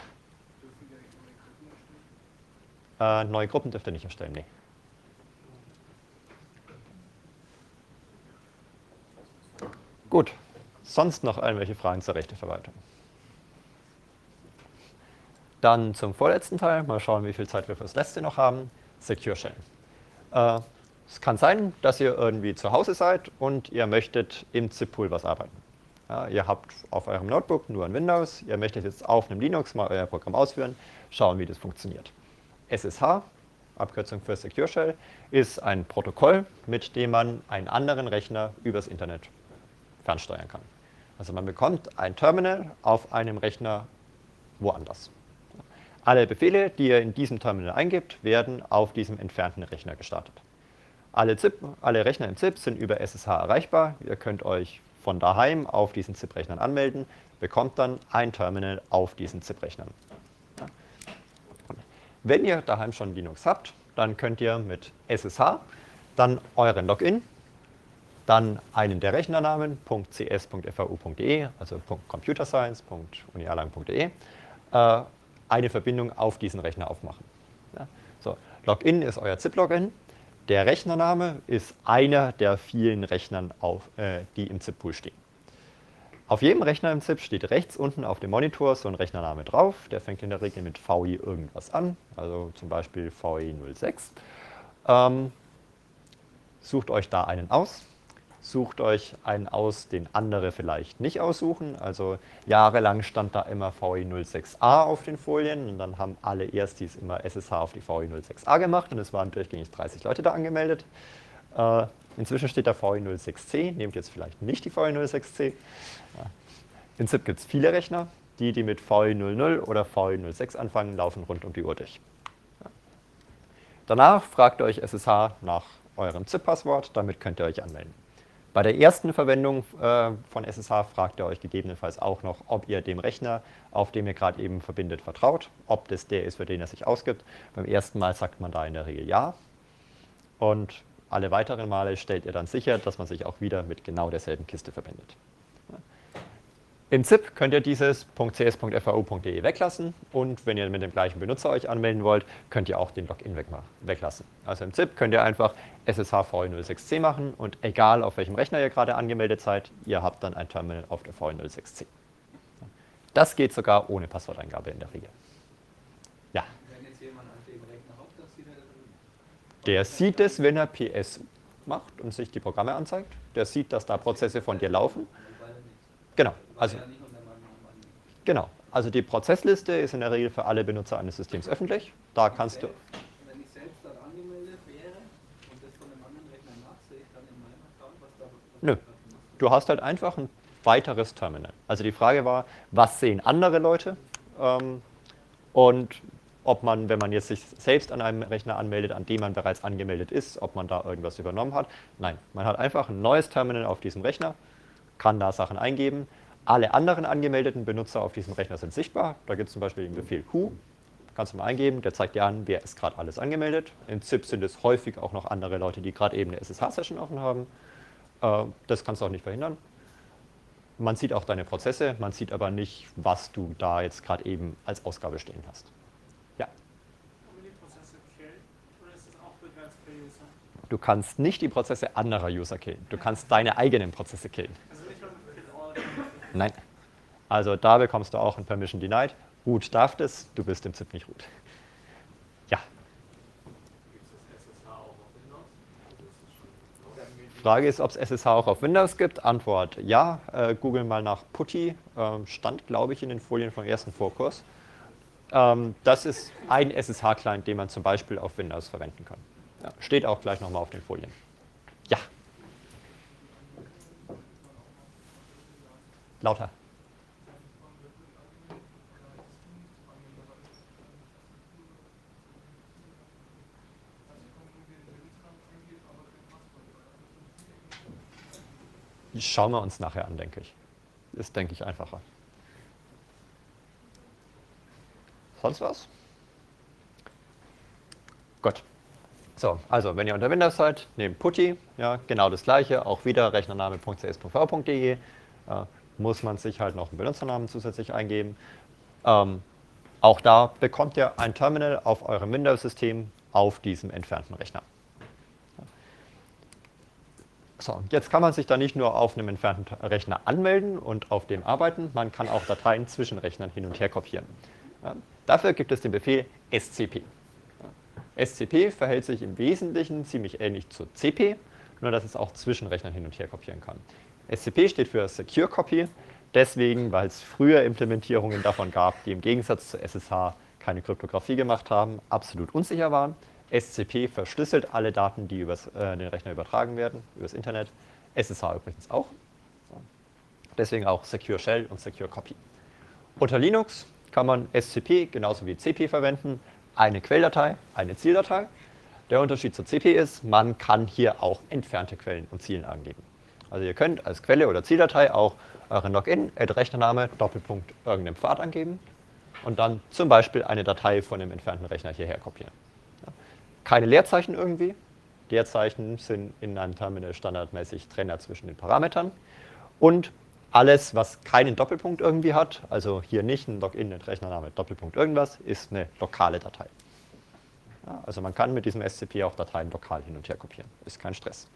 Äh, neue Gruppen dürft ihr nicht erstellen, nee. Gut, sonst noch irgendwelche Fragen zur Rechteverwaltung? Dann zum vorletzten Teil, mal schauen, wie viel Zeit wir fürs letzte noch haben, Secure Shell. Äh, es kann sein, dass ihr irgendwie zu Hause seid und ihr möchtet im zip-Pool was arbeiten. Ja, ihr habt auf eurem Notebook nur ein Windows, ihr möchtet jetzt auf einem Linux mal euer Programm ausführen, schauen, wie das funktioniert. S S H, Abkürzung für Secure Shell, ist ein Protokoll, mit dem man einen anderen Rechner übers Internet fernsteuern kann. Also man bekommt ein Terminal auf einem Rechner woanders. Alle Befehle, die ihr in diesem Terminal eingibt, werden auf diesem entfernten Rechner gestartet. Alle, ZIP, alle Rechner im ZIP sind über S S H erreichbar. Ihr könnt euch von daheim auf diesen ZIP-Rechnern anmelden, bekommt dann ein Terminal auf diesen ZIP-Rechnern. Ja. Wenn ihr daheim schon Linux habt, dann könnt ihr mit S S H dann euren Login, dann einen der Rechnernamen, .cs.fau.de, also .computerscience, .unialang.de, äh, eine Verbindung auf diesen Rechner aufmachen. Ja, so, Login ist euer ZIP-Login. Der Rechnername ist einer der vielen Rechnern, auf, äh, die im ZIP-Pool stehen. Auf jedem Rechner im ZIP steht rechts unten auf dem Monitor so ein Rechnername drauf. Der fängt in der Regel mit V I irgendwas an, also zum Beispiel V I null sechs. Ähm, sucht euch da einen aus. Sucht euch einen aus, den andere vielleicht nicht aussuchen. Also jahrelang stand da immer V I null sechs A auf den Folien und dann haben alle Erstis immer S S H auf die V I null sechs A gemacht und es waren durchgängig dreißig Leute da angemeldet. Äh, inzwischen steht da V I null sechs C, nehmt jetzt vielleicht nicht die V I null sechs C. Ja. Im ZIP gibt es viele Rechner, die, die mit V I null null oder V I null sechs anfangen, laufen rund um die Uhr durch. Ja. Danach fragt euch S S H nach eurem ZIP-Passwort, damit könnt ihr euch anmelden. Bei der ersten Verwendung äh, von S S H fragt ihr euch gegebenenfalls auch noch, ob ihr dem Rechner, auf dem ihr gerade eben verbindet, vertraut, ob das der ist, für den er sich ausgibt. Beim ersten Mal sagt man da in der Regel ja. Und alle weiteren Male stellt ihr dann sicher, dass man sich auch wieder mit genau derselben Kiste verbindet. Im ZIP könnt ihr dieses .cs.fau.de weglassen und wenn ihr mit dem gleichen Benutzer euch anmelden wollt, könnt ihr auch den Login weglassen. Also im ZIP könnt ihr einfach S S H V E null sechs C machen und egal auf welchem Rechner ihr gerade angemeldet seid, ihr habt dann ein Terminal auf der V E null sechs C. Das geht sogar ohne Passworteingabe in der Regel. Ja. Wenn jetzt jemand an dem Rechner hockt, das sieht er dann. Der sieht es, wenn er P S macht und sich die Programme anzeigt. Der sieht, dass da Prozesse von dir laufen. Genau. Also, genau. Also die Prozessliste ist in der Regel für alle Benutzer eines Systems öffentlich. Da kannst du. Wenn ich selbst dort angemeldet wäre und das von einem anderen Rechner nachsehe, dann in meinem Account, was da was Nö. Du hast halt einfach ein weiteres Terminal. Also die Frage war, was sehen andere Leute? Ähm, und ob man, wenn man jetzt sich selbst an einem Rechner anmeldet, an dem man bereits angemeldet ist, ob man da irgendwas übernommen hat. Nein, man hat einfach ein neues Terminal auf diesem Rechner, kann da Sachen eingeben. Alle anderen angemeldeten Benutzer auf diesem Rechner sind sichtbar. Da gibt es zum Beispiel den Befehl who, kannst du mal eingeben, der zeigt dir an, wer ist gerade alles angemeldet. Im ZIP sind es häufig auch noch andere Leute, die gerade eben eine S S H-Session offen haben. Äh, das kannst du auch nicht verhindern. Man sieht auch deine Prozesse, man sieht aber nicht, was du da jetzt gerade eben als Ausgabe stehen hast. Ja. Kann man die Prozesse killen oder ist das auch begrenzt per User? Du kannst nicht die Prozesse anderer User killen. Du kannst deine eigenen Prozesse killen. Also nicht nur kill all. Nein. Also da bekommst du auch ein Permission Denied. Root darf das, du bist im ZIP nicht root. Ja. Frage ist, ob es S S H auch auf Windows gibt. Antwort ja. Äh, Google mal nach Putty. Ähm, stand, glaube ich, in den Folien vom ersten Vorkurs. Ähm, das ist ein S S H-Client, den man zum Beispiel auf Windows verwenden kann. Ja, steht auch gleich nochmal auf den Folien. Ja. Lauter. Die schauen wir uns nachher an, denke ich. Ist, denke ich, einfacher. Sonst was? Gut. So, also wenn ihr unter Windows seid, nehmt Putty, ja, genau das gleiche, auch wieder rechnername punkt c s punkt v punkt d e, äh, muss man sich halt noch einen Benutzernamen zusätzlich eingeben. Ähm, auch da bekommt ihr ein Terminal auf eurem Windows-System auf diesem entfernten Rechner. So, jetzt kann man sich da nicht nur auf einem entfernten Rechner anmelden und auf dem arbeiten, man kann auch Dateien zwischen Rechnern hin und her kopieren. Ja, dafür gibt es den Befehl S C P. S C P verhält sich im Wesentlichen ziemlich ähnlich zu C P, nur dass es auch zwischen Rechnern hin und her kopieren kann. S C P steht für Secure Copy, deswegen, weil es früher Implementierungen davon gab, die im Gegensatz zu S S H keine Kryptographie gemacht haben, absolut unsicher waren. S C P verschlüsselt alle Daten, die über äh, den Rechner übertragen werden, übers Internet. S S H übrigens auch. Deswegen auch Secure Shell und Secure Copy. Unter Linux kann man S C P genauso wie C P verwenden. Eine Quelldatei, eine Zieldatei. Der Unterschied zu C P ist, man kann hier auch entfernte Quellen und Ziele angeben. Also ihr könnt als Quelle oder Zieldatei auch euren Login, Rechnername, Doppelpunkt, irgendeinen Pfad angeben und dann zum Beispiel eine Datei von dem entfernten Rechner hierher kopieren. Keine Leerzeichen irgendwie. Leerzeichen sind in einem Terminal standardmäßig Trenner zwischen den Parametern. Und alles, was keinen Doppelpunkt irgendwie hat, also hier nicht ein Login mit Rechnername, Doppelpunkt irgendwas, ist eine lokale Datei. Ja, also man kann mit diesem S C P auch Dateien lokal hin und her kopieren. Ist kein Stress.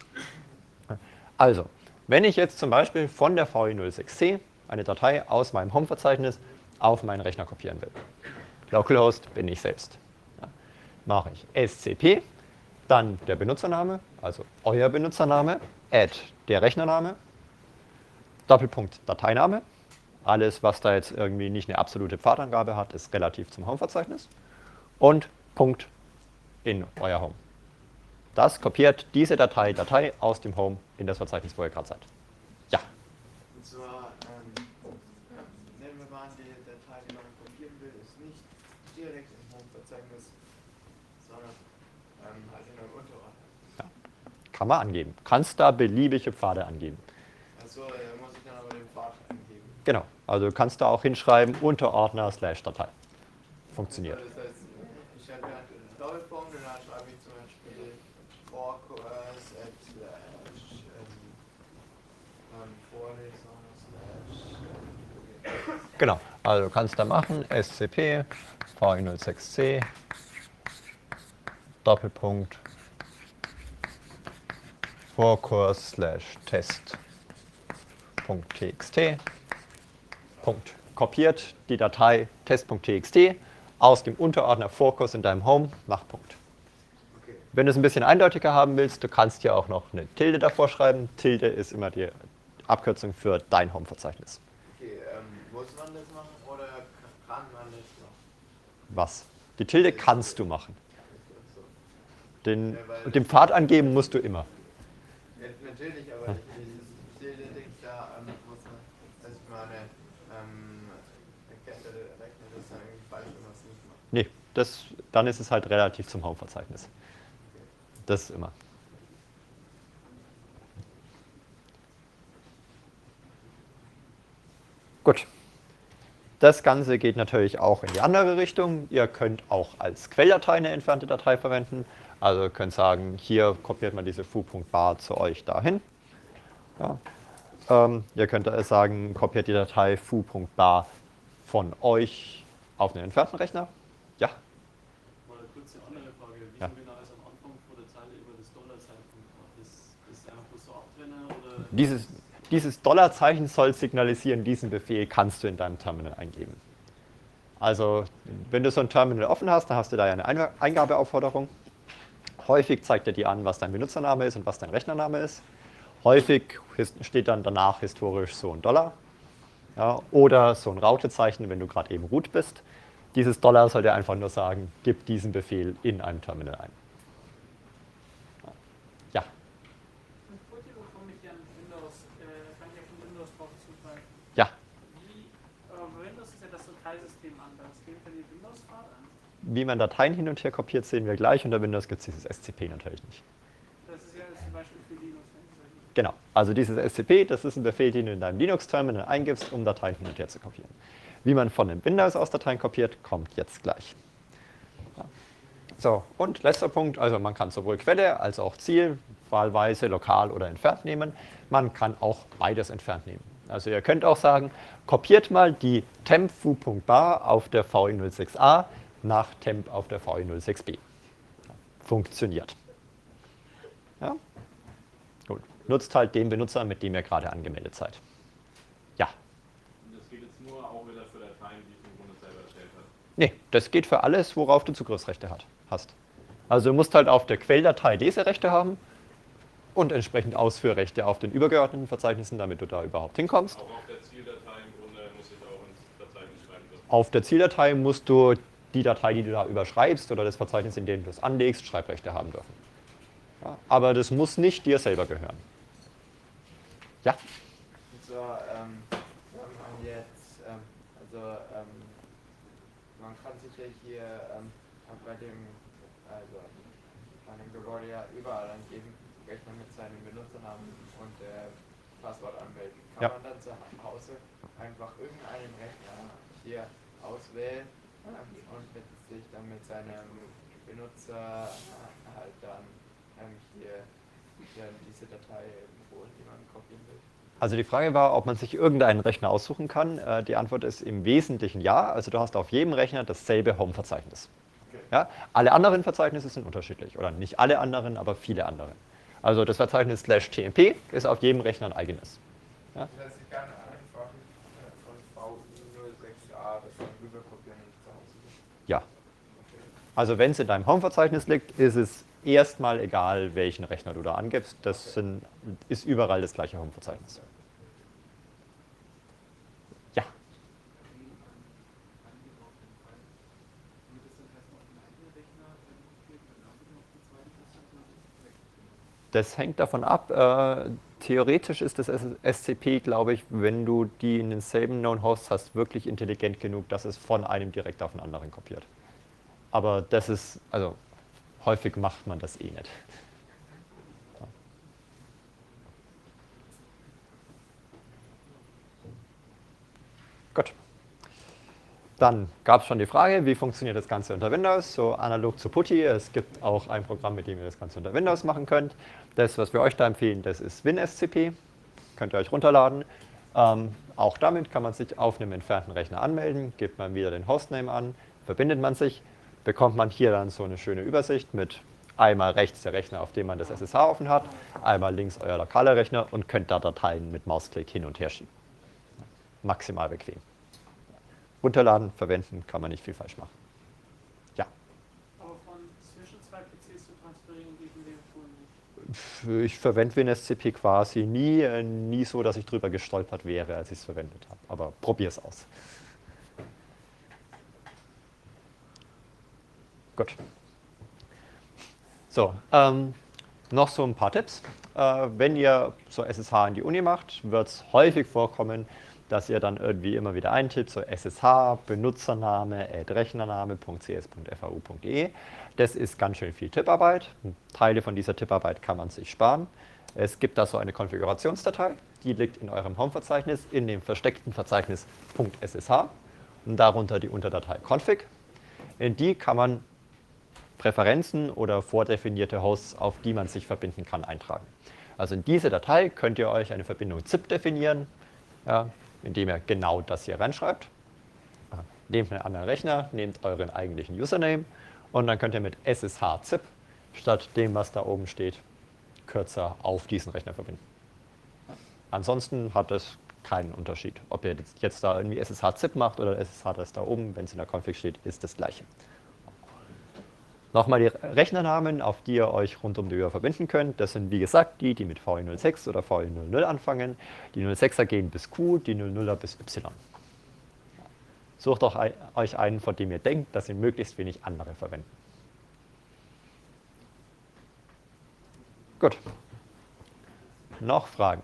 Also, wenn ich jetzt zum Beispiel von der V E null sechs C eine Datei aus meinem Home-Verzeichnis auf meinen Rechner kopieren will. Localhost bin ich selbst. Mache ich S C P, dann der Benutzername, also euer Benutzername, add der Rechnername, Doppelpunkt Dateiname. Alles, was da jetzt irgendwie nicht eine absolute Pfadangabe hat, ist relativ zum Home-Verzeichnis. Und Punkt in euer Home. Das kopiert diese Datei, Datei aus dem Home in das Verzeichnis, wo ihr gerade seid. Ja. Und zwar, ähm, nehmen wir mal an, die Datei, die man kopieren will, ist nicht direkt im Home-Verzeichnis, sondern ähm, halt in einem Unterordner. Ja. Kann man angeben. Kannst da beliebige Pfade angeben. Achso, da muss ich dann aber den Pfad eingeben. Genau. Also du kannst da auch hinschreiben, Unterordner slash Datei. Funktioniert. Also das heißt, ich habe ja einen Doppelpunkt und dann schreibe ich zum Beispiel Vorkurs at slash ähm, Vorlesung Genau, also du kannst da machen S C P V I null sechs C Doppelpunkt Vorkurs slash Test Punkt T X T Punkt kopiert die Datei test.txt aus dem Unterordner Vorkurs in deinem Home nach Punkt. Okay. Wenn du es ein bisschen eindeutiger haben willst, du kannst ja auch noch eine Tilde davor schreiben. Tilde ist immer die Abkürzung für dein Home-Verzeichnis. Okay, ähm, muss man das machen oder kann man das machen? Was? Die Tilde kannst du machen. Den, den Pfad angeben musst du immer. Ja, natürlich, aber dieses Tilde-Ding da ähm, muss man, dass ich meine, ähm, erkennt der Rechner das dann irgendwie falsch, wenn man es nicht macht. Nee, das, dann ist es halt relativ zum Home-Verzeichnis. Das ist immer. Gut. Das Ganze geht natürlich auch in die andere Richtung. Ihr könnt auch als Quelldatei eine entfernte Datei verwenden. Also ihr könnt sagen, hier kopiert man diese foo.bar zu euch dahin. Ja. Ähm, ihr könnt sagen, kopiert die Datei foo.bar von euch auf einen entfernten Rechner. Ja? Mal eine kurze andere Frage. Wieso Ja. genau ist am Anfang von der Zeile immer das Dollarzeichen? Ist das einfach bloß so Abtrenner oder? Dieses, dieses Dollarzeichen soll signalisieren, diesen Befehl kannst du in deinem Terminal eingeben. Also, wenn du so ein Terminal offen hast, dann hast du da ja eine Ein- Eingabeaufforderung. Häufig zeigt er dir an, was dein Benutzername ist und was dein Rechnername ist. Häufig his- steht dann danach historisch so ein Dollar. Ja, oder so ein Rautezeichen, wenn du gerade eben root bist. Dieses Dollar soll dir einfach nur sagen, gib diesen Befehl in einem Terminal ein. Ja. Und Putty, wovon ich an Windows, äh, kann ich auf den Windows drauf zugreifen? Ja. Wie, aber bei Windows ist ja das Dateisystem anders. Geht für die Windows-Fahrt an? Wie man Dateien hin und her kopiert, sehen wir gleich. Unter Windows gibt es dieses S C P natürlich nicht. Das ist ja zum Beispiel für Linux. Ne? Genau, also dieses S C P, das ist ein Befehl, den du in deinem Linux-Terminal eingibst, um Dateien hin und her zu kopieren. Wie man von dem Windows aus Dateien kopiert, kommt jetzt gleich. Ja. So, und letzter Punkt, also man kann sowohl Quelle als auch Ziel, wahlweise lokal oder entfernt nehmen. Man kann auch beides entfernt nehmen. Also ihr könnt auch sagen, kopiert mal die temp foo.bar auf der V I null sechs A nach temp auf der V I null sechs B. Funktioniert. Ja? Gut. Nutzt halt den Benutzer, mit dem ihr gerade angemeldet seid. Ja. Das geht jetzt nur auch wieder für Dateien, die du im Grunde selber erstellt hast. Nee, das geht für alles, worauf du Zugriffsrechte hat, hast. Also du musst halt auf der Quelldatei Leserechte haben und entsprechend Ausführrechte auf den übergeordneten Verzeichnissen, damit du da überhaupt hinkommst. Auch auf der Zieldatei im Grunde muss ich auch ins Verzeichnis schreiben. dass- Auf der Zieldatei musst du die Datei, die du da überschreibst oder das Verzeichnis, in dem du es anlegst, Schreibrechte haben dürfen. Ja, aber das muss nicht dir selber gehören. Ja? Und zwar, ähm, wenn man jetzt, ähm, also, ähm, man kann sich ja hier ähm, bei dem, also, bei dem Gebäude ja überall angeben, Rechner mit seinem Benutzernamen und äh, Passwort anmelden. Kann Ja. man dann zu Hause einfach irgendeinen Rechner hier auswählen ähm, und mit sich dann mit seinem Benutzer äh, halt dann ähm, hier, hier diese Datei holen, die man kopieren will. Also die Frage war, ob man sich irgendeinen Rechner aussuchen kann. Äh, Die Antwort ist im Wesentlichen ja. Also du hast auf jedem Rechner dasselbe Home-Verzeichnis. Okay. Ja? Alle anderen Verzeichnisse sind unterschiedlich. Oder nicht alle anderen, aber viele andere. Also das Verzeichnis slash T M P ist auf jedem Rechner ein eigenes. Ja? Das heißt, ich kann einfach äh, von V null sechs A das dann rüber kopieren und zu Hause gehen. Ja. Also wenn es in deinem Home-Verzeichnis liegt, ist es erstmal egal, welchen Rechner du da angibst. Das sind, ist überall das gleiche Home-Verzeichnis. Ja. Das hängt davon ab. Äh, theoretisch ist das S C P, glaube ich, wenn du die in denselben Known Hosts hast, wirklich intelligent genug, dass es von einem direkt auf den anderen kopiert. Aber das ist, also häufig macht man das eh nicht. Ja. Gut. Dann gab es schon die Frage, wie funktioniert das Ganze unter Windows, so analog zu Putty. Es gibt auch ein Programm, mit dem ihr das Ganze unter Windows machen könnt. Das, was wir euch da empfehlen, das ist WinSCP. Könnt ihr euch runterladen. Ähm, auch damit kann man sich auf einem entfernten Rechner anmelden, gibt man wieder den Hostname an, verbindet man sich, bekommt man hier dann so eine schöne Übersicht mit einmal rechts der Rechner, auf dem man das S S H offen hat, einmal links euer lokaler Rechner und könnt da Dateien mit Mausklick hin und her schieben. Maximal bequem. Runterladen, verwenden, kann man nicht viel falsch machen. Ja. Aber von zwischen zwei P Cs zu transferieren geht in dem Tool nicht. Ich verwende WinSCP quasi nie, äh, nie so, dass ich drüber gestolpert wäre, als ich es verwendet habe. Aber probier es aus. Gut. So, ähm, noch so ein paar Tipps. Äh, wenn ihr so S S H in die Uni macht, wird es häufig vorkommen, dass ihr dann irgendwie immer wieder eintippt, so S S H, Benutzername, add Rechnername, .cs.fau.de. Das ist ganz schön viel Tipparbeit. Teile von dieser Tipparbeit kann man sich sparen. Es gibt da so eine Konfigurationsdatei, die liegt in eurem Home-Verzeichnis, in dem versteckten Verzeichnis .ssh und darunter die Unterdatei config. In die kann man Präferenzen oder vordefinierte Hosts, auf die man sich verbinden kann, eintragen. Also in diese Datei könnt ihr euch eine Verbindung zip definieren, ja, indem ihr genau das hier reinschreibt. Nehmt einen anderen Rechner, nehmt euren eigentlichen Username und dann könnt ihr mit ssh-zip statt dem, was da oben steht, kürzer auf diesen Rechner verbinden. Ansonsten hat es keinen Unterschied. Ob ihr jetzt da irgendwie ssh-zip macht oder ssh das da oben, wenn es in der Config steht, ist das gleiche. Nochmal die Rechnernamen, auf die ihr euch rund um die Uhr verbinden könnt. Das sind wie gesagt die, die mit V E null sechs oder V E null null anfangen. Die null sechser gehen bis Q, die null nuller bis Y. Sucht auch euch einen, von dem ihr denkt, dass ihr möglichst wenig andere verwenden. Gut. Noch Fragen?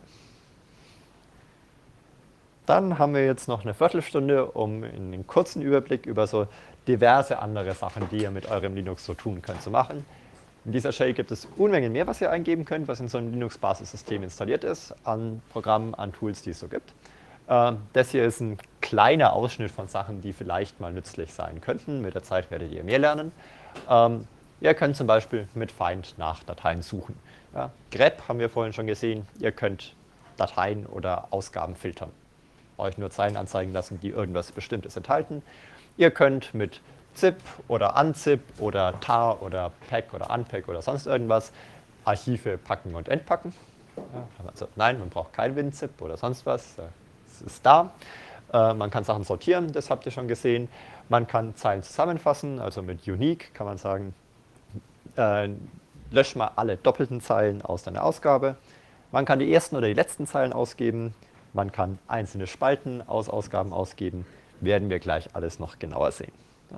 Dann haben wir jetzt noch eine Viertelstunde, um in einen kurzen Überblick über so diverse andere Sachen, die ihr mit eurem Linux so tun könnt, zu machen. In dieser Shell gibt es Unmengen mehr, was ihr eingeben könnt, was in so einem Linux-Basissystem installiert ist, an Programmen, an Tools, die es so gibt. Das hier ist ein kleiner Ausschnitt von Sachen, die vielleicht mal nützlich sein könnten. Mit der Zeit werdet ihr mehr lernen. Ihr könnt zum Beispiel mit Find nach Dateien suchen. Ja, grep haben wir vorhin schon gesehen. Ihr könnt Dateien oder Ausgaben filtern. Euch nur Zeilen anzeigen lassen, die irgendwas Bestimmtes enthalten. Ihr könnt mit zip oder unzip oder tar oder pack oder unpack oder sonst irgendwas Archive packen und entpacken. Ja, also nein, man braucht kein WinZip oder sonst was. Es ist da. Äh, man kann Sachen sortieren, das habt ihr schon gesehen. Man kann Zeilen zusammenfassen, also mit Unique kann man sagen, äh, lösch mal alle doppelten Zeilen aus deiner Ausgabe. Man kann die ersten oder die letzten Zeilen ausgeben. Man kann einzelne Spalten aus Ausgaben ausgeben. Werden wir gleich alles noch genauer sehen.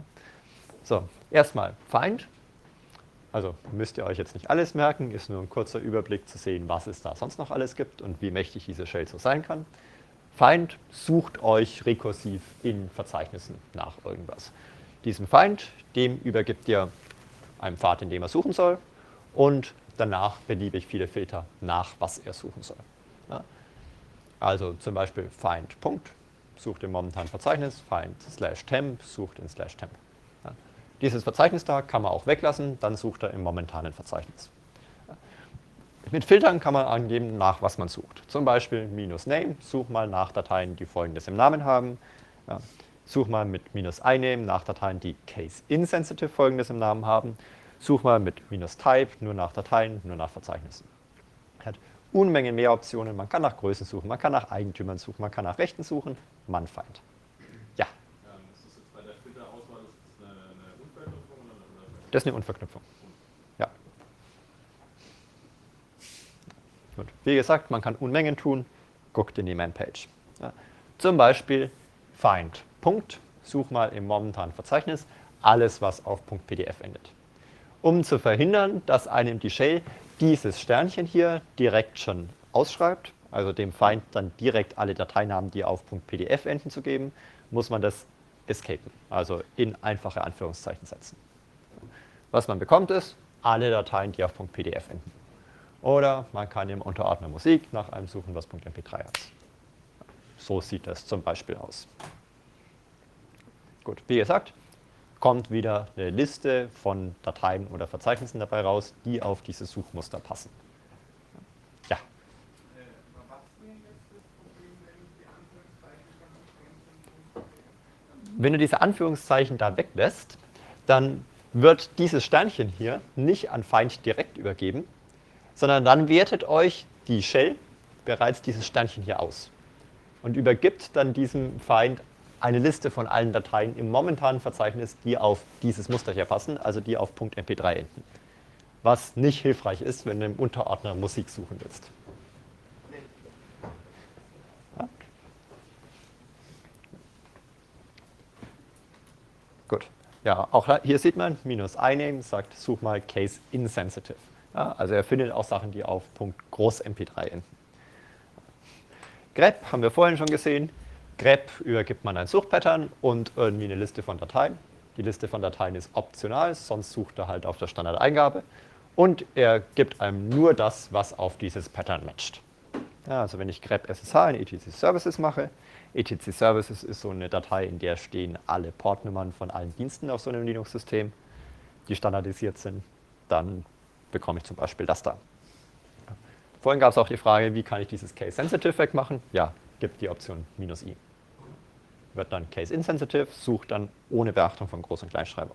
So, erstmal Find. Also müsst ihr euch jetzt nicht alles merken, ist nur ein kurzer Überblick zu sehen, was es da sonst noch alles gibt und wie mächtig diese Shell so sein kann. Find sucht euch rekursiv in Verzeichnissen nach irgendwas. Diesen Find, dem übergibt ihr einen Pfad, in dem er suchen soll und danach beliebig viele Filter nach, was er suchen soll. Ja? Also zum Beispiel Find. Sucht im momentanen Verzeichnis, find slash temp, sucht in slash temp. Ja. Dieses Verzeichnis da kann man auch weglassen, dann sucht er im momentanen Verzeichnis. Ja. Mit Filtern kann man angeben, nach was man sucht. Zum Beispiel minus name, such mal nach Dateien, die folgendes im Namen haben. Ja. Such mal mit minus iname nach Dateien, die case insensitive folgendes im Namen haben. Such mal mit minus type nur nach Dateien, nur nach Verzeichnissen. Hat Unmengen mehr Optionen, man kann nach Größen suchen, man kann nach Eigentümern suchen, man kann nach Rechten suchen, man Find. Ja? Ähm, ist das jetzt bei der Filterauswahl ist das eine, eine Unverknüpfung oder eine? Das ist eine Unverknüpfung. Ja. Gut. Wie gesagt, man kann Unmengen tun, guckt in die Man-Page. Ja. Zum Beispiel Find. Punkt, such mal im momentanen Verzeichnis alles, was auf .pdf endet. Um zu verhindern, dass einem die Shell dieses Sternchen hier direkt schon ausschreibt, also dem Feind dann direkt alle Dateinamen, die auf .pdf enden, zu geben, muss man das escapen, also in einfache Anführungszeichen setzen. Was man bekommt ist, alle Dateien, die auf .pdf enden. Oder man kann im Unterordner Musik nach einem suchen, was .m p drei hat. So sieht das zum Beispiel aus. Gut, wie gesagt, kommt wieder eine Liste von Dateien oder Verzeichnissen dabei raus, die auf dieses Suchmuster passen. Ja. Was wäre jetzt das Problem, wenn ich die wenn du diese Anführungszeichen da weglässt, dann wird dieses Sternchen hier nicht an Feind direkt übergeben, sondern dann wertet euch die Shell bereits dieses Sternchen hier aus und übergibt dann diesem Feind eine Liste von allen Dateien im momentanen Verzeichnis, die auf dieses Muster hier passen, also die auf .m p drei enden. Was nicht hilfreich ist, wenn du im Unterordner Musik suchen willst. Ja. Gut. Ja, auch hier sieht man, minus iname sagt, such mal case insensitive. Ja, also er findet auch Sachen, die auf Groß M P drei enden. grep haben wir vorhin schon gesehen. grep übergibt man ein Suchpattern und irgendwie eine Liste von Dateien. Die Liste von Dateien ist optional, sonst sucht er halt auf der Standardeingabe. Und er gibt einem nur das, was auf dieses Pattern matcht. Ja, also wenn ich grep S S H in E T C Services mache, E T C Services ist so eine Datei, in der stehen alle Portnummern von allen Diensten auf so einem Linux-System, die standardisiert sind, dann bekomme ich zum Beispiel das da. Vorhin gab es auch die Frage, wie kann ich dieses Case-Sensitive wegmachen? Ja, gibt die Option minus i. Wird dann Case-Insensitive, sucht dann ohne Beachtung von Groß- und Kleinschreibung.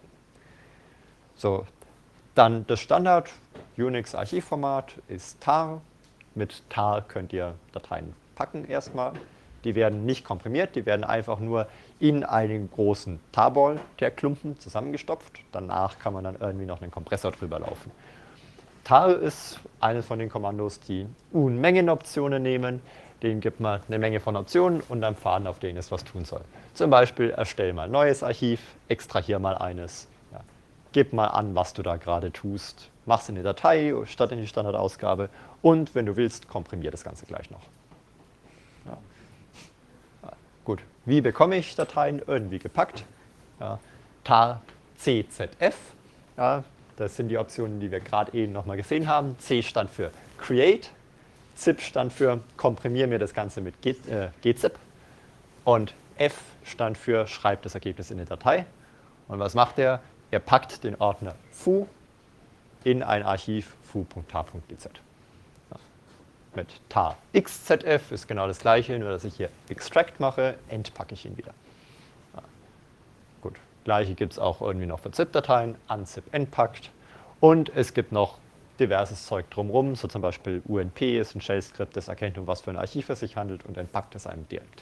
So, dann das Standard Unix-Archivformat ist tar. Mit tar könnt ihr Dateien packen erstmal. Die werden nicht komprimiert, die werden einfach nur in einen großen Tarball der Klumpen zusammengestopft. Danach kann man dann irgendwie noch einen Kompressor drüber laufen. Tar ist eines von den Kommandos, die Unmengen-Optionen nehmen. Denen gibt man eine Menge von Optionen und einen Pfaden, auf denen es was tun soll. Zum Beispiel erstell mal ein neues Archiv, extrahier mal eines. Ja. Gib mal an, was du da gerade tust. Mach es in die Datei statt in die Standardausgabe. Und wenn du willst, komprimier das Ganze gleich noch. Ja. Ja. Gut, wie bekomme ich Dateien irgendwie gepackt? Ja. tar czf. Ja. Das sind die Optionen, die wir gerade eben nochmal gesehen haben. C stand für Create, zip stand für Komprimier mir das Ganze mit G, äh, gzip und F stand für Schreib das Ergebnis in die Datei. Und was macht er? Er packt den Ordner foo in ein Archiv foo.tar.gz. Ja. Mit tar xzf ist genau das gleiche, nur dass ich hier extract mache, entpacke ich ihn wieder. Ja. Gut. Gleiche gibt es auch irgendwie noch für zip-Dateien, unzip entpackt. Und es gibt noch diverses Zeug drumherum, so zum Beispiel U N P ist ein Shell-Skript, das erkennt, um was für ein Archiv es sich handelt und entpackt es einem direkt.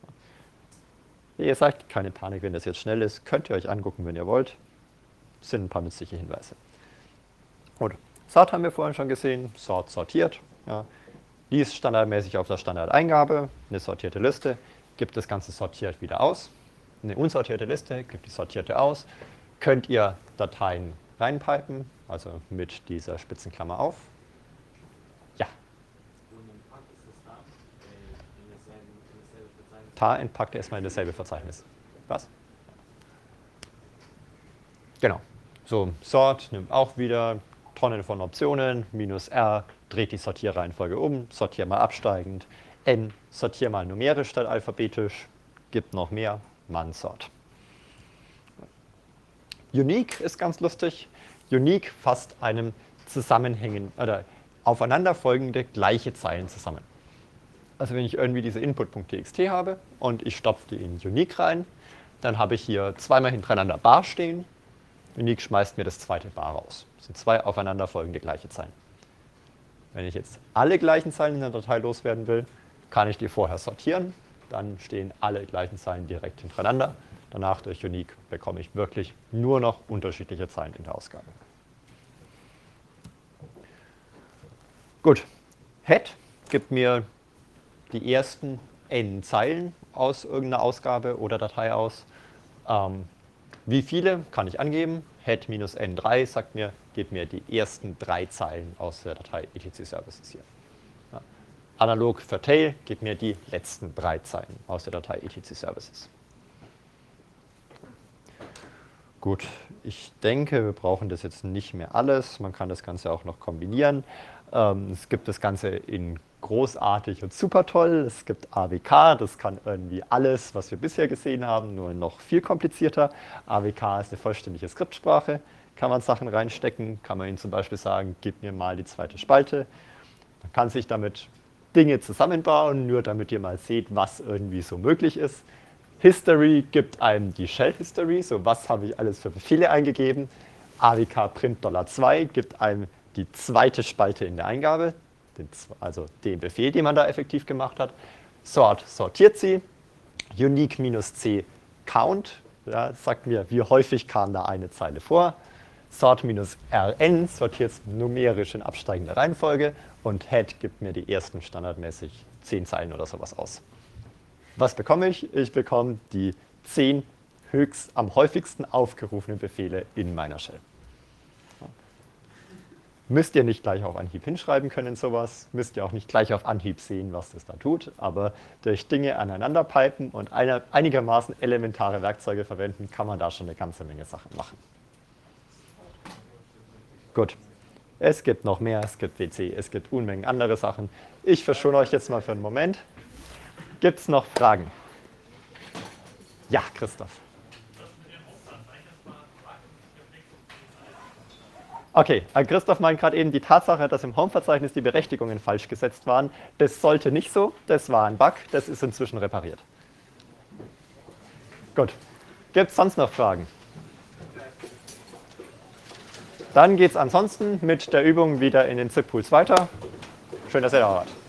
Wie gesagt, keine Panik, wenn das jetzt schnell ist, könnt ihr euch angucken, wenn ihr wollt. Das sind ein paar nützliche Hinweise. Gut, Sort haben wir vorhin schon gesehen, Sort sortiert. Ja. Die ist standardmäßig auf der Standardeingabe, eine sortierte Liste, gibt das Ganze sortiert wieder aus. Eine unsortierte Liste, gibt die sortierte aus. Könnt ihr Dateien reinpipen, also mit dieser Spitzenklammer auf. Ja. Tar entpackt erstmal in dasselbe Verzeichnis. Was? Genau. So, Sort nimmt auch wieder Tonnen von Optionen, minus R, dreht die Sortierreihenfolge um, sortier mal absteigend, N, sortier mal numerisch statt alphabetisch, gibt noch mehr, Mansort. Unique ist ganz lustig. Unique fasst einem zusammenhängen oder aufeinanderfolgende gleiche Zeilen zusammen. Also wenn ich irgendwie diese input.txt habe und ich stopfe die in Unique rein, dann habe ich hier zweimal hintereinander bar stehen. Unique schmeißt mir das zweite bar raus. Das sind zwei aufeinanderfolgende gleiche Zeilen. Wenn ich jetzt alle gleichen Zeilen in der Datei loswerden will, kann ich die vorher sortieren. Dann stehen alle gleichen Zeilen direkt hintereinander. Danach durch Unique bekomme ich wirklich nur noch unterschiedliche Zeilen in der Ausgabe. Gut, Head gibt mir die ersten n Zeilen aus irgendeiner Ausgabe oder Datei aus. Ähm, wie viele kann ich angeben? Head minus n drei sagt mir, gib mir die ersten drei Zeilen aus der Datei E T C Services hier. Ja. Analog für Tail gibt mir die letzten drei Zeilen aus der Datei E T C Services. Gut, ich denke, wir brauchen das jetzt nicht mehr alles. Man kann das Ganze auch noch kombinieren. Ähm, es gibt das Ganze in großartig und super toll. Es gibt A W K, das kann irgendwie alles, was wir bisher gesehen haben, nur noch viel komplizierter. A W K ist eine vollständige Skriptsprache. Kann man Sachen reinstecken, kann man ihnen zum Beispiel sagen, gib mir mal die zweite Spalte. Man kann sich damit Dinge zusammenbauen, nur damit ihr mal seht, was irgendwie so möglich ist. History gibt einem die Shell History, so was habe ich alles für Befehle eingegeben. A W K print Dollar zwei gibt einem die zweite Spalte in der Eingabe, den, also den Befehl, den man da effektiv gemacht hat. Sort sortiert sie. Unique-c count, ja, sagt mir, wie häufig kam da eine Zeile vor. Sort-rn sortiert es numerisch in absteigender Reihenfolge und head gibt mir die ersten standardmäßig zehn Zeilen oder sowas aus. Was bekomme ich? Ich bekomme die zehn höchst am häufigsten aufgerufenen Befehle in meiner Shell. Müsst ihr nicht gleich auf Anhieb hinschreiben können, sowas. Müsst ihr auch nicht gleich auf Anhieb sehen, was das da tut. Aber durch Dinge aneinander pipen und eine, einigermaßen elementare Werkzeuge verwenden, kann man da schon eine ganze Menge Sachen machen. Gut. Es gibt noch mehr, es gibt W C, es gibt Unmengen andere Sachen. Ich verschone euch jetzt mal für einen Moment. Gibt es noch Fragen? Ja, Christoph. Okay, Christoph meint gerade eben die Tatsache, dass im Home-Verzeichnis die Berechtigungen falsch gesetzt waren. Das sollte nicht so, das war ein Bug, das ist inzwischen repariert. Gut, gibt es sonst noch Fragen? Dann geht es ansonsten mit der Übung wieder in den Zip-Pools weiter. Schön, dass ihr da wart.